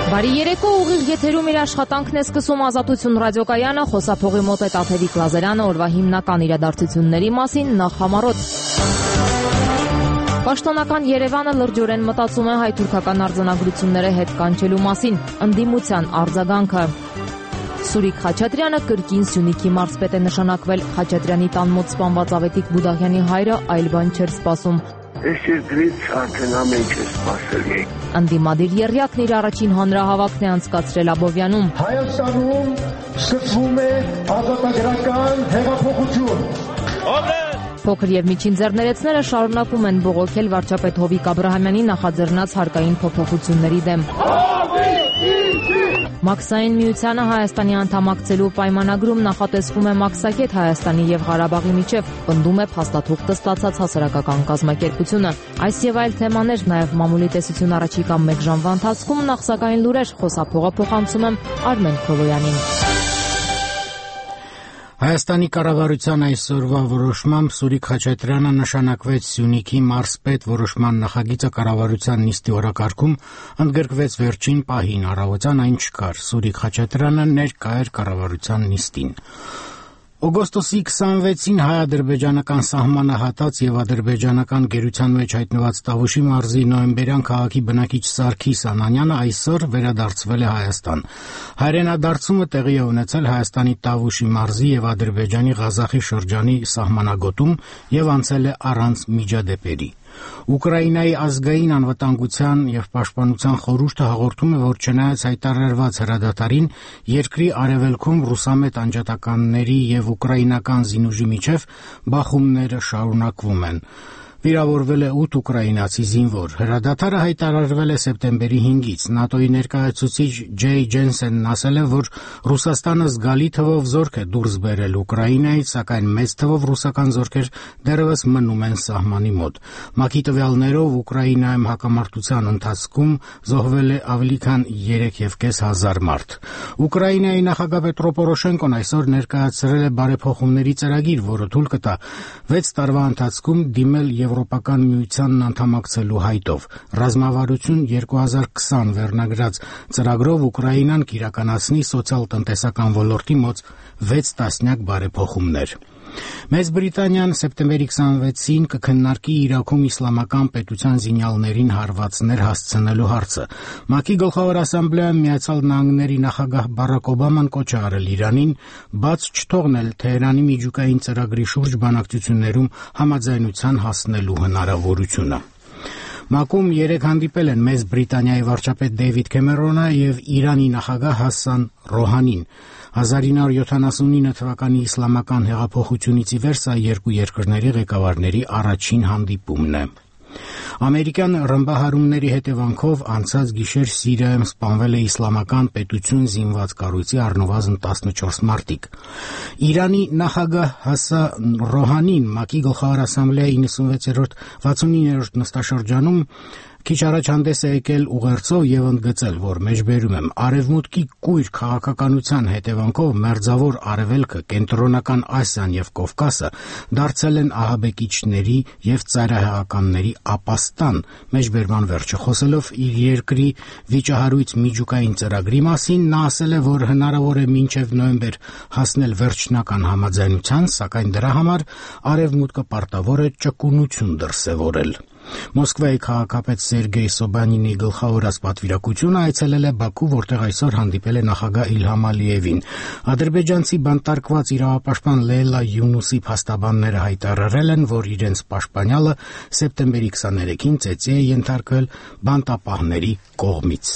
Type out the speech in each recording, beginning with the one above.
Բարի երեկո, ուղիղ եթերում իր աշխատանքն է սկսում Ազատություն ռադիոկայանը, խոսափողի մոտ է Տաթևիկ Լազարյանը, օրվա հիմնական իրադարձությունների մասին նախ համառոտ։ Պաշտոնական Երևանը լրջորեն մտածում է հայ-թուրքական արձանագրությունները հետ կանչելու մասին, ընդդիմության արձագանքը։ Սուրիկ Խաչատրյանը կրկին Սյունիքի մարզպետ է նշանակվել, Խաչատրյանի տան մոտ սպանված Ավետիք Բուդաղյանի հայրը այլ բան չէր սպասում։ Ես երկրից արդեն ամեն ինչ սպասելի։ Ընդդիմադիր եռյակն իր առաջին հանրահավաքն է անցկացրել Աբովյանում։ Հայաստանում սկսվում է ազատագրական հեղափոխություն։ Փոքր եւ միջին ձեռներեցները շարունակում են բողոքել վարչապետ Հովիկ Աբրահամյանի նախաձեռնած հարկային փոփոխությունների դեմ։ Մաքսային միությանը Հայաստանի անդամակցելու պայմանագրում նախատեսվում է մաքսակետ Հայաստանի եւ Ղարաբաղի միջև, պնդում է փաստաթուղթը ստացած հասարակական կազմակերպությունը։ Այս եւ այլ թեմաներ, նաեւ մամուլի տեսություն առաջիկա 1 ժամվա ընթացքում, նախ սակայն լուրեր, խոսափողը փոխանցում եմ Արմեն Քոլոյանին։ Հայաստանի կառավարության այսօրվա որոշմամբ Սուրիկ Խաչատրյանը նշանակվեց Սյունիքի մարզպետ, որոշման նախագիծը կառավարության նիստի օրակարգում ընդգրկվեց վերջին պահին, առավոտյան այն չկար։ Սուրիկ Խաչատրյանը ներկա էր կառավարության նիստին։ Օգոստոսի 26-ին հայ-ադրբեջանական սահմանահատած եւ ադրբեջանական գերության մեջ հայտնված Տավուշի մարզի նոյեմբերյան քաղաքի բնակիչ Սարգիս Անանյանը այսօր վերադարձվել է Հայաստան։ Հայրենադարձումը տեղի է ունեցել Հայաստանի Տավուշի մարզի եւ Ադրբեջանի Ղազախի շրջանի սահմանագոտում եւ անցել է առանց միջադեպերի։ Ուկրաինայի ազգային անվտանգության եւ պաշտպանության խորհուրդը հաղորդում է, որ չնայած հայտարարված հրադադարին, երկրի արևելքում ռուսամետ անջատականների եւ ուկրաինական զինուժի միջև բախումները շարունակվում են։ Վիրավորվել է 8 ուկրաինացի զինվոր։ Հրադադարը հայտարարվել է սեպտեմբերի 5-ից։ ՆԱՏՕ-ի ներկայացուցիչ Ջեյ Ջենսենն ասել է, որ Ռուսաստանը զգալի թվով զորք է դուրս բերել Ուկրաինայից, սակայն մեծ թվով ռուսական զորքեր դեռևս մնում են սահմանի մոտ։ ՄԱԿ-ի տվյալներով Ուկրաինայում հակամարտության ընթացքում զոհվել է ավելի քան 3.5 մարդ։ Ուկրաինայի նախագահ Պետրո Պորոշենկոն այսօր ներկայացրել է բարեփոխումների ծրագիր, որը թույլ կտա 6 տարվա ընթացքում դիմել Եվրոպական միությանն անդամակցելու հայտով։ Ռազմավարություն 2020 վերնագրած ծրագրով Ուկրաինան կիրականացնի սոցիալ-տնտեսական ոլորտի մոտ 6 տասնյակ բարեփոխումներ։ Մեծ Բրիտանիան սեպտեմբերի 26-ին կքննարկի Իրաքում իսլամական պետության զինյալներին հարվածներ հասցնելու հարցը։ ՄԱԿ-ի գլխավոր ասամբլեայում Միացյալ Նահանգների նախագահ Բարակ Օբաման կոչ է արել Իրանին բաց չթողնել Թեհրանի միջուկային ծրագրի շուրջ բանակցություններում համաձայնության հասնելու հնարավորությունը։ ՄԱԿ-ում 3 հանդիպել են Մեծ Բրիտանիայի վարչապետ Դեյվիդ Քեմերոնը եւ Իրանի նախագահ Հասան Ռոհանին։ 1979 թվականի իսլամական հեղափոխությունից ի վեր սա երկու երկրների ղեկավարների առաջին հանդիպումն է։ Ամերիկյան ռմբահարումների հետևանքով անցած գիշեր Սիրիայում սպանվել է իսլամական պետություն զինված կառույցի առնվազն 14 մարտիկ։ Իրանի նախագահ Հասան Ռոհանին ՄԱԿ-ի գլխավոր ասամբլեայի 96-րդ 69-րդ նստաշրջանում քիչ առաջ հանդես է եկել ուղերձով եւ ընդգծել, որ մեջբերում եմ արևմուտքի կույր քաղաքականության հետևանքով մերձավոր արևելքը, կենտրոնական Ասիան եւ Կովկասը դարձել են ահաբեկիչների եւ ծայրահեղականների ապաստան։ Մեջբերման վերջը խոսելով իր երկրի վիճահարույց միջուկային ծրագրի մասին, նա ասել է, որ հնարավոր է մինչեւ նոյեմբեր հասնել վերջնական համաձայնության, սակայն դրա համար արևմուտքը պարտավոր է ճկունություն դրսևորել։ Մոսկվայի քաղաքապետ Սերգեյ Սոբանինի գլխավորած պատվիրակությունը այցելել է Բաքու, որտեղ այսօր հանդիպել է նախագահ Իլհամ Ալիևին։ Ադրբեջանցի բանտարկված իրավապաշտպան Լեյլա Յունուսի փաստաբանները հայտարարել են, որ իրենց պաշտպանյալը սեպտեմբերի 23-ին ծեծի է ենթարկվել բանտապահների կողմից։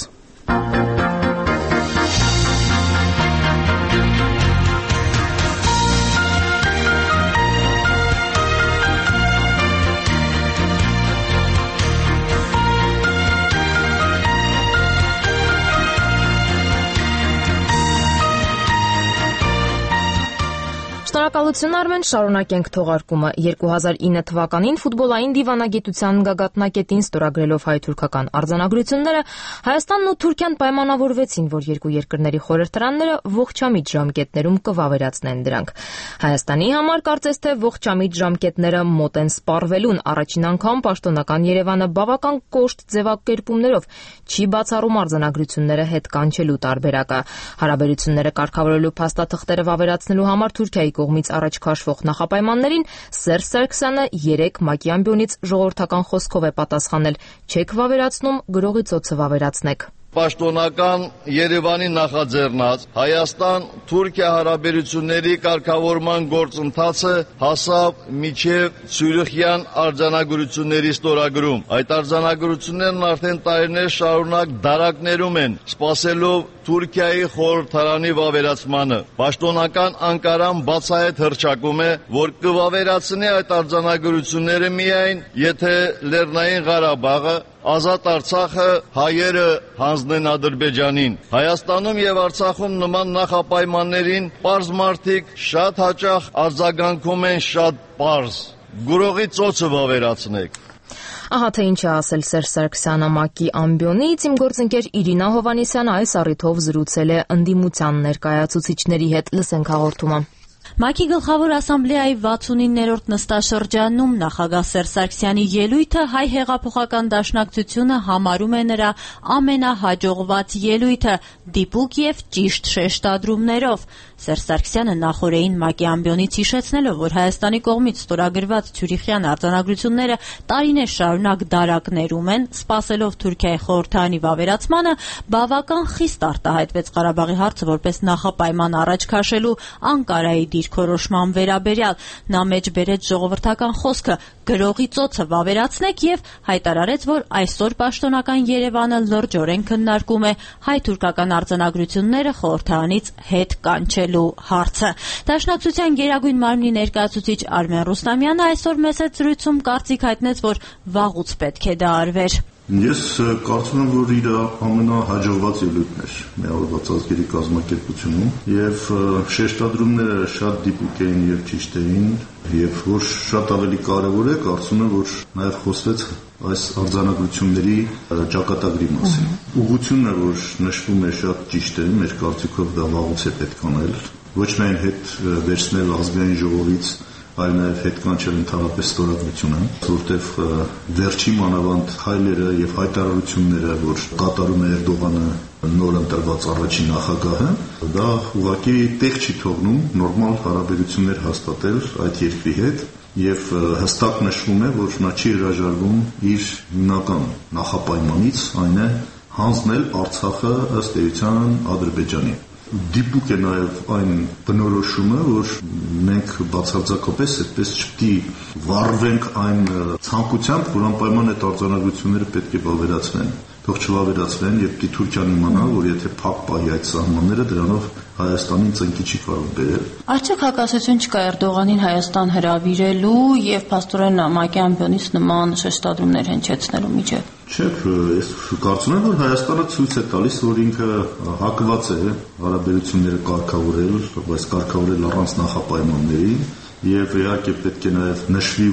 Շնորհակալություն Արմեն, շարունակենք թողարկումը։ 2009 թվականին ֆուտբոլային դիվանագիտության գագաթնակետին ստորագրելով հայ-թուրքական արձանագրությունները Հայաստանն ու Թուրքիան պայմանավորվեցին, որ երկու երկրների խորհրդարանները ողջամիտ ժամկետներում կվավերացնեն դրանք։ Հայաստանի համար կարծես թե ողջամիտ ժամկետները մոտ են սպառվելուն։ Առաջին անգամ պաշտոնական Երևանը բավական կոշտ ձևակերպումներով չի բացառում արձանագրությունները հետ կանչելու տարբերակը։ Հարաբերությունները կարգավորելու փաստաթղթերը վավերացնելու համար Թուրքիայի կողմից առաջ քաշվող նախապայմաններին Սերժ Սարգսյանը 3 ՄԱԿ-ի ամբիոնից ժողովրդական խոսքով է պատասխանել. «Չեք վավերացնում, գրողի ծոցը վավերացնեք»։ Պաշտոնական Երևանի նախաձեռնած Հայաստան-Թուրքիա հարաբերությունների կարգավորման գործընթացը հասավ մինչև Ցյուրիխյան արձանագրությունների ստորագրում։ Այդ արձանագրություններն արդեն տարիներ շարունակ դարակներում են, սպասելով Թուրքիայի խորհրդարանի վավերացմանը։ Պաշտոնական Անկարան բացահայտ հռչակում է, որ կվավերացնի այդ արձանագրությունները միայն, եթե Լեռնային Ղարաբաղը, Ազատ Արցախը հայերը հանձնեն Ադրբեջանին։ Հայաստանում եւ Արցախում նման նախապայմաններին պարզ մարդիկ շատ հաճախ արձագանքում են շատ պարզ։ Գրողի ծոցը վավերացնեք։ Ահա թե ինչ է ասել Սերժ Սարգսյանը ՄԱԿ-ի ամբիոնից, իմ գործընկեր Իրինա Հովհաննիսյանը այս առիթով զրուցել է ընդդիմության ներկայացուցիչների հետ։ Լսենք հաղորդումը։ ՄԱԿ-ի գլխավոր ասամբլեայի 69-րդ նստաշրջանում նախագահ Սերժ Սարգսյանի ելույթը Հայ հեղափոխական դաշնակցությունը համարում է նրա ամենահաջողված ելույթը՝ դիպուկ եւ ճիշտ շեշտադրումներով։ Սերժ Սարգսյանը նախօրեին ՄԱԿ-ի ամբիոնից հիշեցնելով, որ Հայաստանի կողմից ստորագրված Ցյուրիխյան արձանագրությունները տարիներ շարունակ դարակներում են, սպասելով Թուրքիայի խորհրդարանի վավերացմանը, բավական խիստ արտահայտվեց Ղարաբաղի հարցը որպես նախապայման առաջ քաշելու Անկարայի դիրքորոշման վերաբերյալ։ Նա մեջ բերեց ժողովրդական խոսքը «գրողի ծոցը վավերացնեք» եւ հայտարարեց, որ այսօր պաշտոնական Երևանը լրջորեն քննարկում է հայ-թուրքական արձանագրությունները խորհրդարանից հետ կանչելու հարցը։ Դաշնակցության գերագույն մարմնի ներկայացուցիչ Արմեն Ռուստամյանը այսօր մեծ զրույցում կարծիք հայտնեց, որ վաղուց պետք է դա արվեր։ Ես կարծում եմ, որ իր ամենահաջողված ելույթն էր միավորված ազգերի կազմակերպությունում եւ շեշտադրումները շատ դիպուկ էին եւ ճիշտ էին եւ որ շատ ավելի կարեւոր է, կարծում եմ, որ նաեւ խոսվեց այս արձանագրությունների ճակատագրի մասին։ Ուղղությունը, որ նշվում է, շատ ճիշտ է, մեր կարծիքով դա վաղուց է պետք անել, ոչ միայն հետ վերցնել ազգային ժողովից, այլ նաև հետ կանչել ընդհանրապես ստորագրությունը, որտեղ վերջի մանավանդ քայլերը եւ հայտարարությունները, որ կատարում է Էրդողանը նոր ընտրված առաջին նախագահը, դա ուղղակի տեղ չի թողնում նորմալ հարաբերություններ հաստատել այդ երկրի հետ եւ հստակ նշվում է, որ նա չի հրաժարվում իր հիմնական նախապայմանից, այն է հանձնել Արցախը ըստ էության Ադրբեջանին։ Դիպուկ է նաև այն բնորոշումը, որ մենք բացարձակապես այդպես չպետք է վառվենք այն ցանկությամբ, որ անպայման այդ արձանագրությունները պետք է վավերացվեն։ Թող չվավերացվեն եւ պիտի Թուրքիան իմանա, որ եթե փակ պահի այդ սահմանները, դրանով Հայաստանին ծնկի չի կարող բերել։ Արդյոք հակասություն չկա Էրդողանին Հայաստան հրավիրելու եւ փաստորեն ՄԱԿ-ի ամբիոնից նման շեշտադրումներ հնչեցնելու միջեւ։ Չէ, ես կարծում եմ, որ Հայաստանը ցույց է տալիս, որ ինքը հակված է հարաբերությունները կարգավորել, բայց կարգավորել առանց նախապայմանների եւ իհարկե պետք է նաեւ նշվի,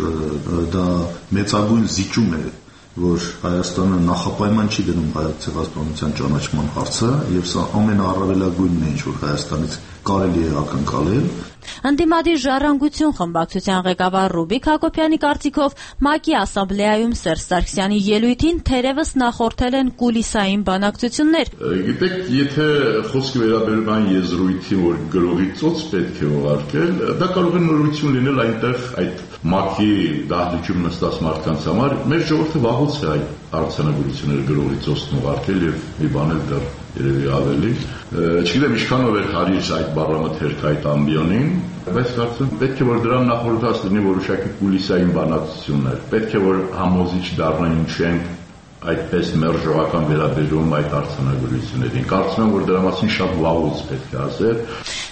որ դա մեծագույն զիջում է, որ Հայաստանը նախապայման չի դնում հայոց ցեղասպանության ճանաչման հարցը եւ սա ամենաառավելագույնն է, ինչ որ Հայաստանից կարելի է ակնկալել։ Ընդդիմադիր ժառանգություն խմբակցության ղեկավար Ռուբիկ Հակոբյանի կարծիքով ՄԱԿ-ի ասամբլեայում Սերժ Սարգսյանի ելույթին թերևս նախորդել են կուլիսային բանակցություններ։ Գիտեք, եթե խոսքը վերաբերում է եզրույթին, որ գրողի ծոց պետք է ուղարկել, դա կարող է նորություն լինել այնտեղ այդ ՄԱԿ-ի դահլիճում նստած մարդկանց համար։ Մեր ժողովուրդը վաղուց է այդ արձանագրությունները գրողի ծոցն ուղարկել եւ մի բան էլ դեռ երևի ավելի։ Չգիտեմ ինչքանով էր հարիր այդ բառամթերքը այդ ամբիոնին, բայց կարծում եմ պետք է որ դրան նախորդած լինի որոշակի կուլիսային բանակցություններ։ Պետք է որ համոզիչ դառնային չենք այդպես մերժողական վերաբերում այդ արձանագրություններին։ Կարծում եմ, որ դրա մասին շատ վաղուց պետք է ասել։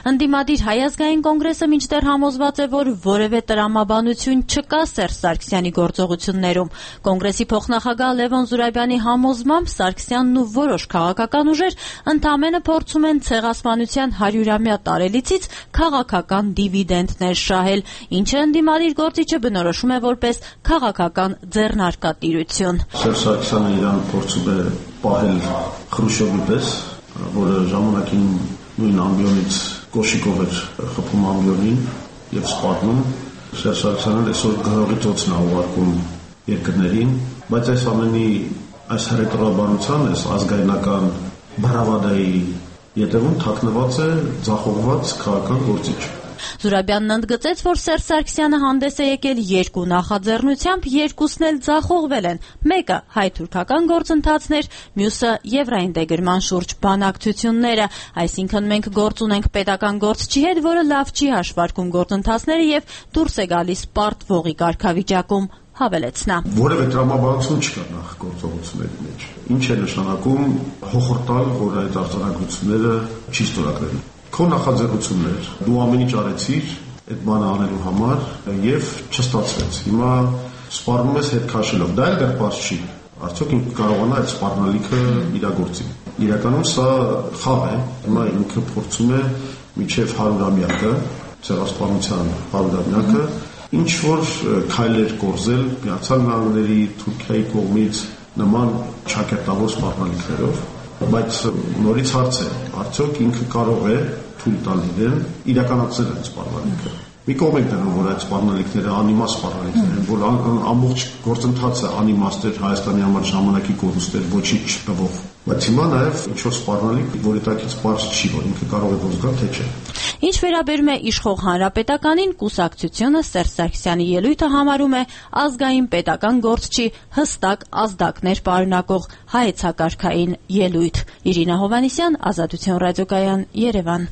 Ընդդիմադիր Հայ ազգային կոնգրեսը մինչդեռ համոզված է, որ որևէ տրամաբանություն չկա Սերժ Սարգսյանի գործողություններում։ Կոնգրեսի փոխնախագահ Լևոն Զուրաբյանի համոզմամբ Սարգսյանն ու որոշ քաղաքական ուժեր ընդամենը փորձում են ցեղասպանության 100-ամյա տարելիցից քաղաքական դիվիդենտներ շահել, ինչը ընդդիմադիր գործիչը բնորոշում է որպես քաղաքական ձեռնարկատիրություն։ Սերժ Սարգսյանը իրան փորձում է պահել Խրուշչովի պես, որը ժամանակին նույն ամբիոնից կոշիկով էր խփում ամբիոնին եւ սպառնում։ Սերժ Սարգսյանն այսօր գրողի ծոցն է ուղարկում երկրներին, բայց այս ամենի այս հռետորաբանության, այս ազգայնական բռավադայի ետևում թաքնված է ձախողված քաղաքական գործիչ։ Զուրաբյանն ընդգծեց, որ Սերժ Սարգսյանը հանդես է եկել երկու նախաձեռնությամբ, երկուսն էլ ձախողվել են։ Մեկը հայ-թուրքական գործընթացներ, մյուսը եվրաինտեգրման շուրջ բանակցությունները, այսինքն մենք գործ ունենք պետական գործչի հետ, որը լավ չի հաշվարկում գործընթացները եւ դուրս է գալիս պարտվողի կարգավիճակում, հավելեց նա։ Որևէ տրամաբանություն չկա նախ գործողությունների մեջ։ Ինչ է նշանակում հոխորտալ, որ այդ արձանագրությունները չի ստորագրել։ Քո նախաձեռնություններ, դու ամեն ինչ արեցիր այդ բանը անելու համար եւ չստացվեց։ Հիմա սպառնում ես հետ քաշելով։ Դա էլ դեռ պարզ չի։ Արդյոք ինքը կարողանա այդ սպառնալիքը իրագործի։ Իրականում սա խաղ է։ Հիմա ինքը փորձում է միջև 100-ամյակը, ցեղասպանության 100-ամյակը, ինչ որ քայլեր կորզել Միացյալ Նահանգների, Թուրքիայի կողմից նման ճակերտավոր սպառնալիքներով, բայց նորից հարց է, արդյոք ինքը կարող է թույլ տալ իրեն իրականացնել այդ սպառնալիքը։ Մի կողմ ենք դնում, որ այդ սպառնալիքները անիմաստ սպառնալիքներ են, որ ամբողջ գործընթացը անիմաստ էր, Հայաստանի համար ժամանակի կորուստ էր, ոչինչ չտվող։ Բայց հիմա նաև ինչ-որ սպառնալիք, որի տակից պարզ չի, որ ինքը կարող է դուրս գալ, թե չէ։ Ինչ վերաբերում է իշխող հանրապետականին, կուսակցությունը Սերժ Սարգսյանի ելույթը համարում է ազգային պետական գործչի հստակ ազդակներ պարունակող հայեցակարգային ելույթ։ Իրինա Հովհաննիսյան, Ազատություն ռադիոկայան, Երևան։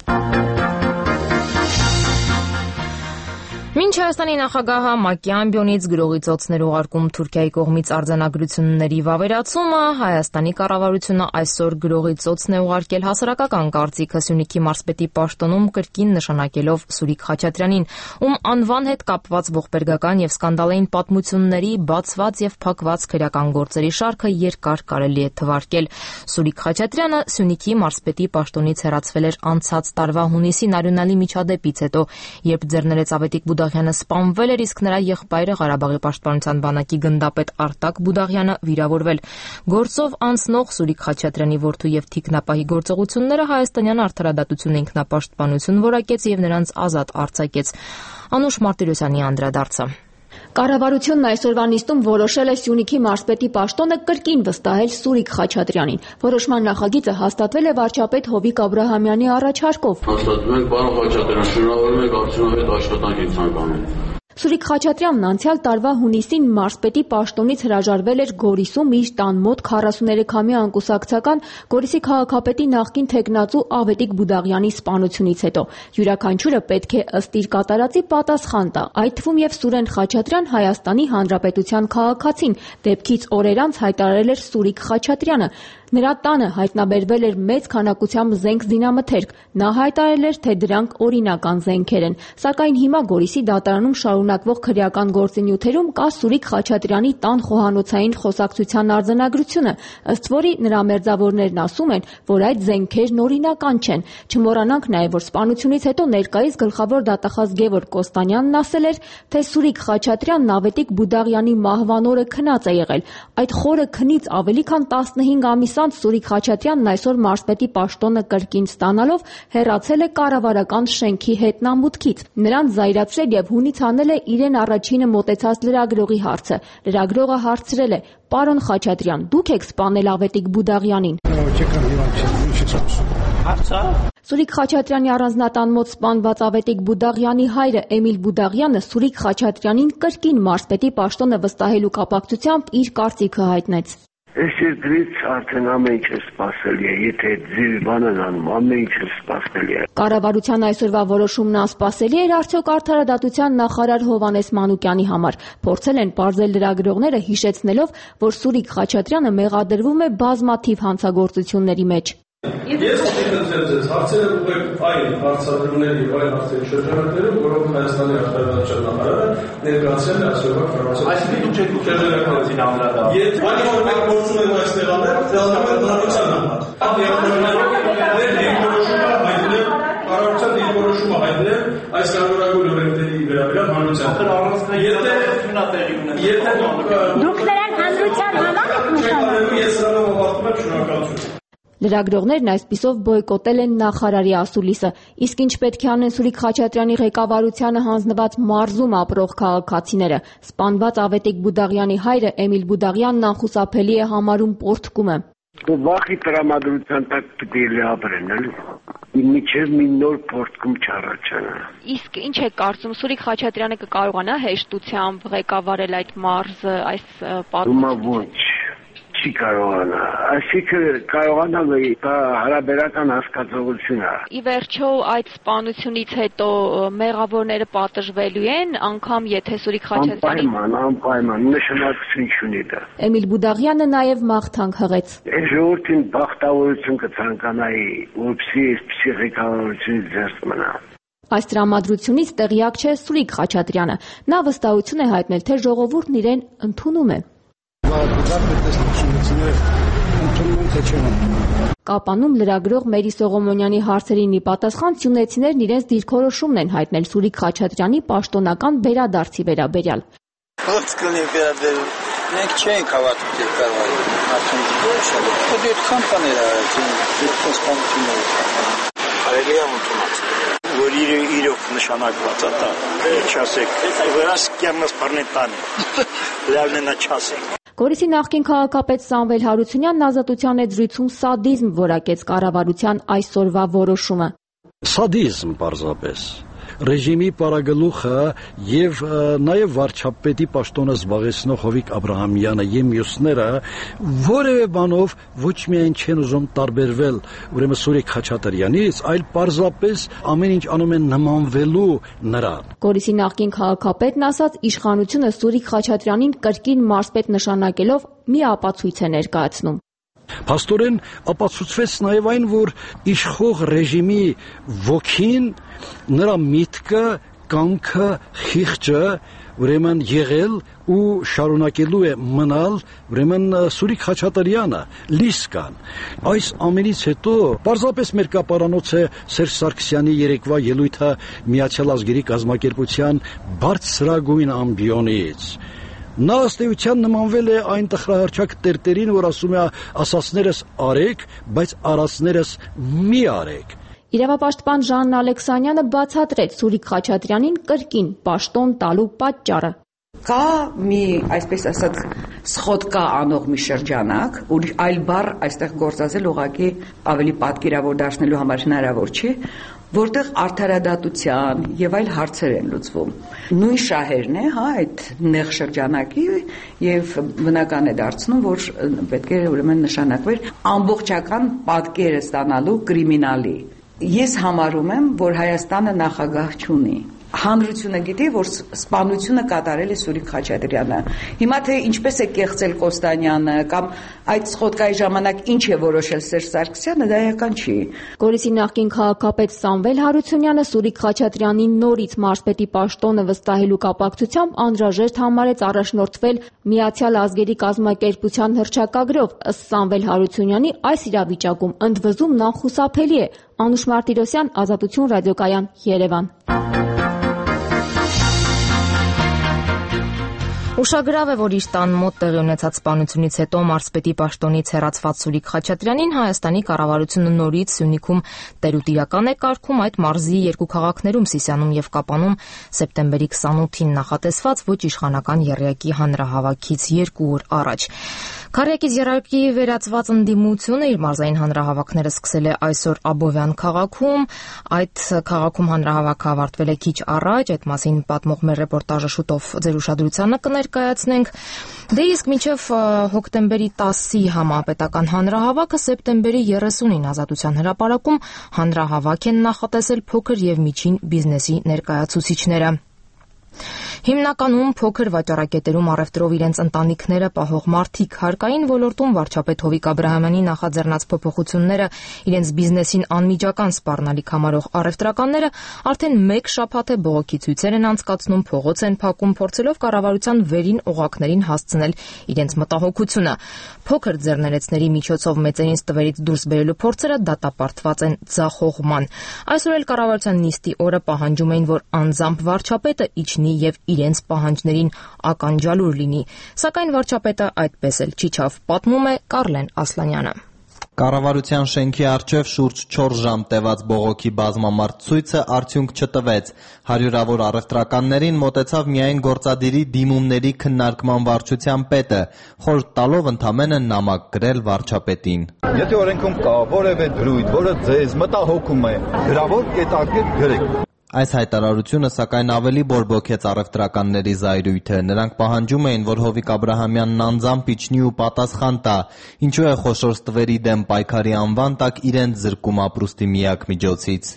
Մինչ Հայաստանի նախագահը ՄԱԿ-ի ամբիոնից գրողի ծոցներ ուղարկում Թուրքիայի կողմից արձանագրությունների վավերացումը, Հայաստանի կառավարությունը այսօր գրողի ծոցն է ուղարկել հասարակական կարծիքը Սյունիքի մարզպետի պաշտոնում կրկին նշանակելով Սուրիկ Խաչատրյանին, ում անվան հետ կապված ողբերգական եւ սկանդալային պատմությունների, բացված եւ փակված քրեական գործերի շարքը երկար կարելի է թվարկել։ Սուրիկ Խաչատրյանը Սյունիքի մարզպետի պաշտոնից հեռացվել էր անցած տարվա հունիսին արյունալի միջադեպից հետո, երբ ձեռներեց Ավետիք Բուդաղյանը սպանվել էր, իսկ նրա եղբայրը Ղարաբաղի պաշտպանության բանակի գնդապետ Արտակ Բուդաղյանը վիրավորվել։ Գործով անցնող Սուրիկ Խաչատրյանի որդու եւ թիկնապահի գործողությունները հայաստանյան արդարադատությունը ինքնապաշտպանություն որակեց եւ նրանց ազատ արձակեց։ Անուշ Մարտիրոսյանի անդրադարձը։ Կառավարությունն այսօրվա նիստում որոշել է Սյունիքի մարզպետի պաշտոնը կրկին վստահել Սուրիկ Խաչատրյանին։ Որոշման նախագիծը հաստատվել է վարչապետ Հովիկ Աբրահամյանի առաջարկով։ Հաստատում ենք, պարոն Խաչատրյան, շնորհավորում ենք արդյունավետ աշխատանք եք ցանկանում։ Սուրիկ Խաչատրյանն անցյալ տարվա հունիսին մարզպետի պաշտոնից հրաժարվել էր Գորիսում իր տան մոտ 43-ամյա անկուսակցական Գորիսի քաղաքապետի նախկին թեկնածու Ավետիք Բուդաղյանի սպանությունից հետո։ Յուրաքանչյուրը պետք է ըստ իր կատարածի պատասխան տա, այդ թվում եւ Սուրեն Խաչատրյան Հայաստանի Հանրապետության քաղաքացին, դեպքից օրեր անց հայտարարել էր Սուրիկ Խաչատրյանը։ Նրա տանը հայտնաբերվել էր մեծ քանակությամբ զենք զինամթերք։ Նա հայտարարել էր, թե դրանք օրինական զենքեր են։ Սակայն հիմա Գորիսի դատարանում շարունակվող քրեական գործընյութերում կա Սուրիկ Խաչատրյանի տան խոհանոցային խոսակցության արձանագրությունը, ըստ որի նրա մերձավորներն ասում են, որ այդ զենքերն օրինական չեն։ Չմոռանանք նաև, որ սպանությունից հետո ներկայիս գլխավոր դատախազ Գևորգ Կոստանյանն ասել էր, թե Սուրիկ Խաչատրյանն Ավետիք Բուդաղյանի մահվան օրը քնած է եղել։ Այդ խորը քնից ավելի քան 15 ամիս Սուրիկ Խաչատրյանն այսօր մարզպետի պաշտոնը կրկին ստանալով հեռացել է կառավարական շենքի հետնամուտքից։ Նրան զայրացրել եւ հունից անել է իրեն առաջինը մոտեցած լրագրողի հարցը։ Լրագրողը հարցրել է. «Պարոն Խաչատրյան, դուք եք սպանել Ավետիք Բուդաղյանին»։ Սուրիկ Խաչատրյանի առանձնատան մոտ սպանված Ավետիք Բուդաղյանի հայրը Էմիլ Բուդաղյանը Սուրիկ Խաչատրյանին կրկին մարզպետի պաշտոնը վստահելու կապակցությամբ իր կարծիքը հայտնեց։ Այս երկրից արդեն ամեն ինչ սպասելի է, եթե ձեր բանն անում, ամեն ինչ սպասելի է։ Կառավարության այսօրվա որոշումն անսպասելի էր արդյոք արդարադատության նախարար Հովհաննես Մանուկյանի համար։ Փորձել են պարզել լրագրողները հիշեցնելով, որ Սուրիկ Խաչատրյանը մեղադրվում է բազմաթիվ հանցագործությունների մեջ։ Ես խնդրեմ ձեզ հարցերը ուղղեք այն հարցադրումների եւ այն հարցերի շրջանակներում, որոնք Հայաստանի արտադրության նախարարը ներկայացրել է այսօրվա ֆորմացիա։ Այսինքն դուք չեք ուշադրականին անդրադառնում։ Եթե մենք գործում ենք այստեղ անել, դրամատուրգիան համար։ Կառավարության դիրքորոշումը հայտնել այս կարևորագույն օրենքների վերաբերյալ հանրության։ Եթե դուք նրան հանրության համար եք նշանակում, ես սրանով ավարտում եմ, շնորհակալություն։ Լրագրողներն այսպիսով բոյկոտել են նախարարի ասուլիսը, իսկ ինչ պետք է անեն Սուրիկ Խաչատրյանի ղեկավարությանը հանձնված մարզում ապրող քաղաքացիները։ Սպանված Ավետիք Բուդաղյանի հայրը Էմիլ Բուդաղյանն անխուսափելի է համարում պորտկումը։ Վախի տրամադրության տակ պիտի ապրեն, էլի։ Մինչև մի նոր պորտկում չառաջանա։ Իսկ ինչ է կարծում, Սուրիկ Խաչատրյանը կկարողանա հեշտությամբ ղեկավարել այդ մարզը, այս պատմությունը։ Չի կարողանա, այսինքն կարողանալ է հարաբերական հասկացողություն է։ Ի վերջո այդ սպանությունից հետո մեղավորները պատժվելու են, անգամ եթե Սուրիկ Խաչատրյանի անպայման նշանակություն չունի դա։ Էմիլ Բուդաղյանը նաև մաղթանք հղեց։ Ժողովրդին բախտավորություն կցանկանայի, որպեսզի այսպիսի ղեկավարությունից զերծ մնա։ Այս տրամադրությունից տեղյակ չէ Սուրիկ Խաչատրյանը։ Նա վստահություն է հայտնել, թե ժողովուրդն իրեն ընդունում է։ Կապանում լրագրող Մերի Սողոմոնյանի հարցերին ի պատասխան սյունեցիներն իրենց դիրքորոշումն են հայտնել Սուրիկ Խաչատրյանի պաշտոնական վերադարձի վերաբերյալ։ Ոնց կլինի վերաբերում։ Մենք չենք հավատում, թե կարող է արդյունք ոչ, այդքան բաներ արեցին, դեպքս բանություններ։ Արելի է ընդունած, որ իրոք նշանակված է դա։ Ինչ ասեք, վրաս կերնս բռնետան։ Լավն է նա չասեք։ Գորիսի նախկին քաղաքապետ Սամվել Հարությունյանն Ազատության հետ զրույցում սադիզմ որակեց կառավարության այսօրվա որոշումը։ Սադիզմ պարզապես։ Ռեժիմի պարագլուխը եւ նաեւ վարչապետի պաշտոնը զբաղեցնող Հովիկ Աբրահամյանը եւ մյուսները որևէ բանով ոչ միայն չեն ուզում տարբերվել ուրեմն Սուրիկ Խաչատրյանից, այլ պարզապես ամեն ինչ անում են նմանվելու նրան։ Գորիսի նախկին քաղաքապետն ասաց, իշխանությունը Սուրիկ Խաչատրյանին կրկին մարզպետ նշանակելով մի ապացույց է ներկայացնում։ Փաստորեն ապացուցվեց նաև այն, որ իշխող ռեժիմի ոգին, նրա միտքը, կամքը, խիղճը ուրեմն եղել ու շարունակելու է մնալ ուրեմն Սուրիկ Խաչատրյանը լիսկան։ Այս ամենից հետո պարզապես մեր կապարանոց է Սերժ Սարգսյանի երեկվա ելույթը Միացյալ Ազգերի կազմակերպության բարձրագույն ամբիոնից։ Նա ըստ էության նմանվել է այն տխրահարչակ տերտերին, որ ասում է ասածներս արեք, բայց արածներս մի արեք։ Իրավապաշտպան Ժան Ալեքսանյանը բացատրեց Սուրիկ Խաչատրյանին կրկին պաշտոն տալու պատճառը։ Կա մի, այսպես ասած, սխոդկա անող մի շրջանակ, ու այլ բառ այստեղ գործածել ուղղակի ավելի պատկերավոր դարձնելու համար հնարավոր չի, որտեղ արդարադատության եւ այլ հարցեր են լուծվում։ Նույն շահերն է, հա, այդ նեղ շրջանակի եւ բնական է դարձնում, որ պետք է ուրեմն նշանակվեր ամբողջական պատկերը ստանալու կրիմինալի։ Ես համարում եմ, որ Հայաստանը նախագահ չունի։ Հանրությունը գիտի, որ սպանությունը կատարել է Սուրիկ Խաչատրյանը։ Հիմա թե ինչպես է կեղծել Կոստանյանը կամ այդ սխոդկայի ժամանակ ինչ է որոշել Սերժ Սարգսյանը, դա էական չի։ Գորիսի նախկին քաղաքապետ Սամվել Հարությունյանը Սուրիկ Խաչատրյանին նորից մարզպետի պաշտոնը վստահելու կապակցությամբ անհրաժեշտ համարեց առաջնորդվել Միացյալ Ազգերի կազմակերպության հռչակագրով։ Ըստ Սամվել Հարությունյանի այս իրավիճակում ընդվզումն անխուսափելի է։ Անուշ Մարտիրոսյան, Ազատություն ռադիոկայան, Երևան։ Ուշագրավ է, որ իր տան մոտ տեղի ունեցած սպանությունից հետո մարզպետի պաշտոնից հեռացված Սուրիկ Խաչատրյանին Հայաստանի կառավարությունը նորից Սյունիքում տերուտիրական է կարգում այդ մարզի երկու քաղաքներում Սիսիանում եւ Կապանում սեպտեմբերի 28-ին նախատեսված ոչ իշխանական եռյակի հանրահավաքից 2 օր առաջ։ Քարյակից եռյակի վերածված ընդդիմությունը իր մարզային հանրահավաքները սկսել է այսօր Աբովյան քաղաքում։ Այդ քաղաքում հանրահավաքը ավարտվել է քիչ առաջ, այդ մասին պատմող մեր ռեպորտաժը շուտով ձեր ուշադրությանը կներկայացնենք։ Դե իսկ մինչև հոկտեմբերի 10-ի համապետական հանրահավաքը սեպտեմբերի 30-ին Ազատության հրապարակում հանրահավաք են նախատեսել փոքր եւ միջին բիզնեսի ներկայացուցիչները։ Հիմնականում փոքր վաճառակետերում առևտրով իրենց ընտանիքները պահող մարդիկ հարկային ոլորտում վարչապետ Հովիկ Աբրահամյանի նախաձեռնած փոփոխությունները իրենց բիզնեսին անմիջական սպառնալիք համարող առևտրականները արդեն 1 շաբաթ է բողոքի ցույցեր են անցկացնում, փողոց են փակում, փորձելով կառավարության վերին օղակներին հասցնել իրենց մտահոգությունը։ Փոքր ձեռներեցների միջոցով մեծերին ստվերից դուրս բերելու փորձերը դատապարտված են ձախողման։ Այսօր էլ կառավարության նիստի օրը պահանջում էին, որ անձամբ վարչապետը իջնի եւ իրենց պահանջներին ականջալուր լինի, սակայն վարչապետը այդպես էլ չիջավ, պատմում է Կարլեն Ասլանյանը։ Կառավարության շենքի առջև շուրջ 4 ժամ տևած բողոքի բազմամարդ ցույցը արդյունք չտվեց։ Հարյուրավոր առևտրականներին մոտեցավ միայն գործադիրի դիմումների քննարկման վարչության պետը, խորհուրդ տալով ընդամենը նամակ գրել վարչապետին։ Եթե օրենքում կա որևէ դրույթ, որը ձեզ մտահոգում է, գրավոր կետարկել գրեք։ Այս հայտարարությունը սակայն ավելի բորբոքեց առևտրականների զայրույթը։ Նրանք պահանջում էին, որ Հովիկ Աբրահամյանն անձամբ իջնի ու պատասխան տա, ինչու է խոշոր ստվերի դեմ պայքարի անվան տակ իրենց զրկում ապրուստի միակ միջոցից։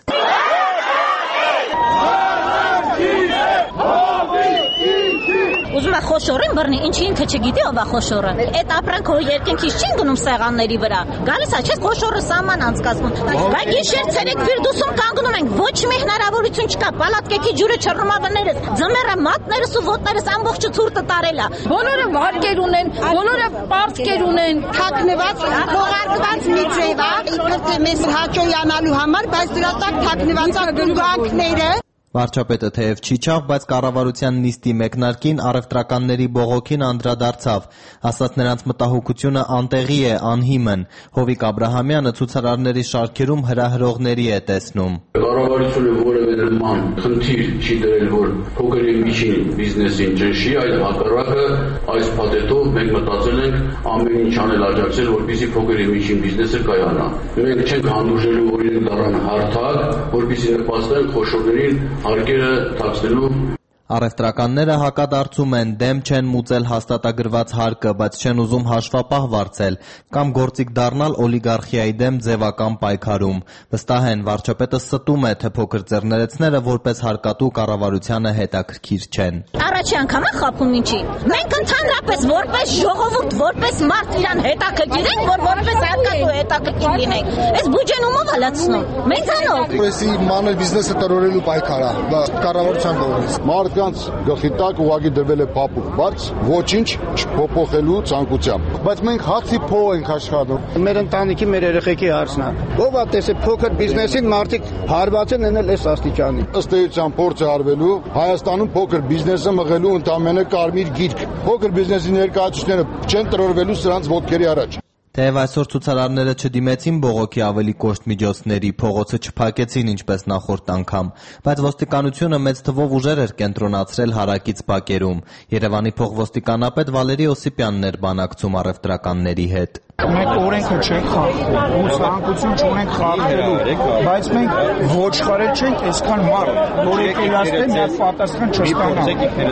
Ուզում է խոշորին բռնի, ինչի ինքը չգիտի ով է խոշորը։ Այդ ապրանքը երկնքից չի գնում սեղանների վրա։ Գալիս է չէ խոշորը սահման անցկացնում։ Բայց գիշեր ցերեկ Ֆիրդուսում կանգնում ենք, ոչ մի հնարավորություն չկա։ Պալատկեքի ջուրը չռմավներս, ձմեռը մատներս ու ոտներս ամբողջը ցուրտը տարել է։ Բոլորը վարկեր ունեն, բոլորը պարտքեր ունեն, թաքնված, լողարկված մի ձև է, իբրե մեզ հաճոյանալու համար, բայց դրա տակ թաքնված ակնկալները։ Վարչապետը թեև չիջավ, բայց կառավարության նիստի մեկնարկին առևտրականների բողոքին անդրադարձավ, ասաց նրանց մտահոգությունը անտեղի է, անհիմն։ Հովիկ Աբրահամյանը ցուցարարների շարքերում հրահրողների է տեսնում։ Կառավարությունը որևէ նման խնդիր չի դրել, որ փոքր եւ միջին բիզնեսին ճնշի, այլ հակառակը այս փաթեթով մենք մտածել ենք ամեն ինչ անել աջակցել, որպեսզի փոքր եւ միջին բիզնեսը կայանա։ Մենք չենք հանդուրժելու, որ իրենք դառնան հարթակ, որպեսզի նպաստեն խոշորներին հարկերը թաքցնելու։ Առևտրականները հակադարձում են, դեմ չեն մուծել հաստատագրված հարկը, բայց չեն ուզում հաշվապահ վարձել կամ գործիք դառնալ օլիգարխիայի դեմ ձևական պայքարում։ Վստահ են, վարչապետը ստում է, թե փոքր ձեռներեցները որպես հարկատու կառավարությանը հետաքրքիր չեն։ Առաջի անգամ է խափում ինչի։ Մենք ընդհանրապես որպես ժողովուրդ, որպես մարդ իրան հետաքրքիր ենք, որ որպես հարկատու հետաքրքիր լինենք։ Այս բյուջեն ումով է լցնում։ Մեծանով։ Պրեսի մանր բիզնեսը տրորելու պայքար է, կառավարության կողմից։ Մարդկանց գլխի տակ ուղղակի դրվել է փափուկ բարձ, ոչինչ չփոփոխելու ցանկությամբ։ Բայց մենք հացի փող ենք աշխատում։ Մեր ընտանիքի, մեր երեխեքի հարցն է։ Ով է տեսել փոքր բիզնեսին մարդիկ հարված են ենել այս աստիճանի։ Ըստ էության փորձ է արվելու Հայաստանում փոքր բիզնեսը մղելու ընդամենը կարմիր գիրք։ Փոքր բիզնեսի ներկայացուցիչները չեն տրորվելու սրանց ոտքերի առաջ։ Թեև այսօր ցուցարարները չդիմեցին բողոքի ավելի կոշտ միջոցների, փողոցը չփակեցին ինչպես նախորդ անգամ, բայց ոստիկանությունը մեծ թվով ուժեր էր կենտրոնացրել հարակից բակերում։ Երևանի փոխոստիկանապետ Վալերի Օսիպյանն էր բանակցում առևտրականների հետ։ Մենք օրենքը չենք խախտում, ու ցանկություն չունենք խախտելու, բայց մենք ոչխարել չենք այսքան մարդ, որ եկելաստեն դա պատասխան չստանա։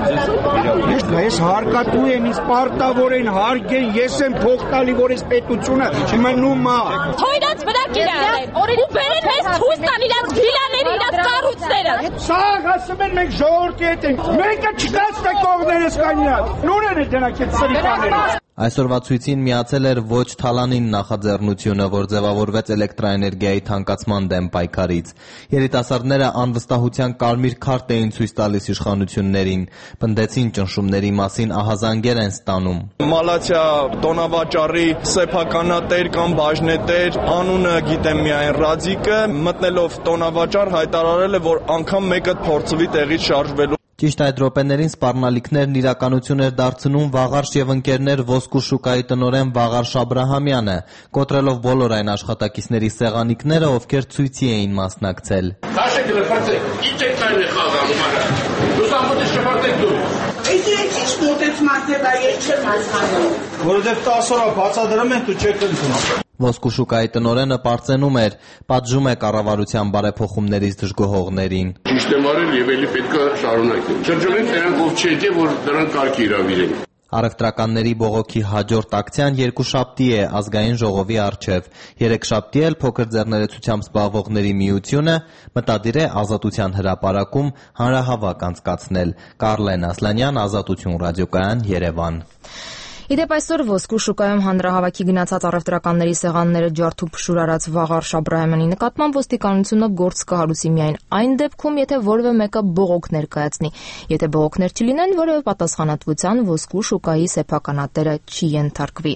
Ես հարկատու եմ, ինձ պարտավոր են հարգեն, ես եմ փող տալի, որ այս պետությունը մնում է։ Թոյրած վրա կիրառեն, ու բերեն մեզ ցույց տան իրաց վիլաները, իրաց կառույցները։ Սա ասում են մենք ժողովրդի հետ ենք, մեկը չկացնե կողներս կանյալ, նուրեն է դրանք այդ սրիկաները։ Այսօրվա ցույցին միացել էր ոչ թալանին նախաձեռնությունը, որ ձևավորվեց էլեկտրաէներգիայի թանկացման դեմ պայքարից։ Երիտասարդները անվստահության կարմիր քարտ էին ցույց տալիս իշխանություններին, պնդեցին ճնշումների մասին ահազանգեր են ստանում։ Մալացիա տոնավաճառի սեփականատեր կամ բաժնետեր, անունը գիտեմ միայն Ռադիկը, մտնելով տոնավաճառ հայտարարել է, որ անգամ մեկը փորձվի տեղից շարժվելու։ Ճիշտ այդ րոպեներին սպառնալիքներն իրականություն էր դարձնում Վաղարշ եւ ընկերներ ոսկու շուկայի տնօրեն Վաղարշ Աբրահամյանը, կոտրելով բոլոր այն աշխատակիցների սեղանիկները, ովքեր ցույցի էին մասնակցել։ Որովհետև 10 օր բացադրում են, դու չեք ընդունում։ Ոսկու շուկայի տնօրենը պարծենում էր, պատժում է կառավարության բարեփոխումներից դժգոհողներին։ Ճիշտ եմ արել եւ ելի պետք է շարունակել։ Շրջանից նրանք ով չեկե, որ նրանք կարգի իրավիրեն։ Առևտրականների բողոքի հաջորդ ակցիան երկուշաբթի է ազգային ժողովի առջև։ Երեքշաբթի էլ Փոքր ձեռներեցությամբ զբաղվողների միությունը մտադիր է Ազատության հրապարակում հանրահավաք անցկացնել։ Կարլեն Ասլանյան, Ազատություն ռադիոկայան, Երևան։ Իդեպ այսօր ոսկու շուկայում հանրահավաքի գնացած առևտրականների սեղանները ջարդու փշուր արած Վաղար Շաբրահամյանի նկատմամբ ոստիկանությունը գործ կհարուցի միայն այն դեպքում, եթե որևէ մեկը բողոք ներկայացնի։ Եթե բողոքներ չլինեն, որևէ պատասխանատվության ոսկու շուկայի սեփականատերը չի ենթարկվի։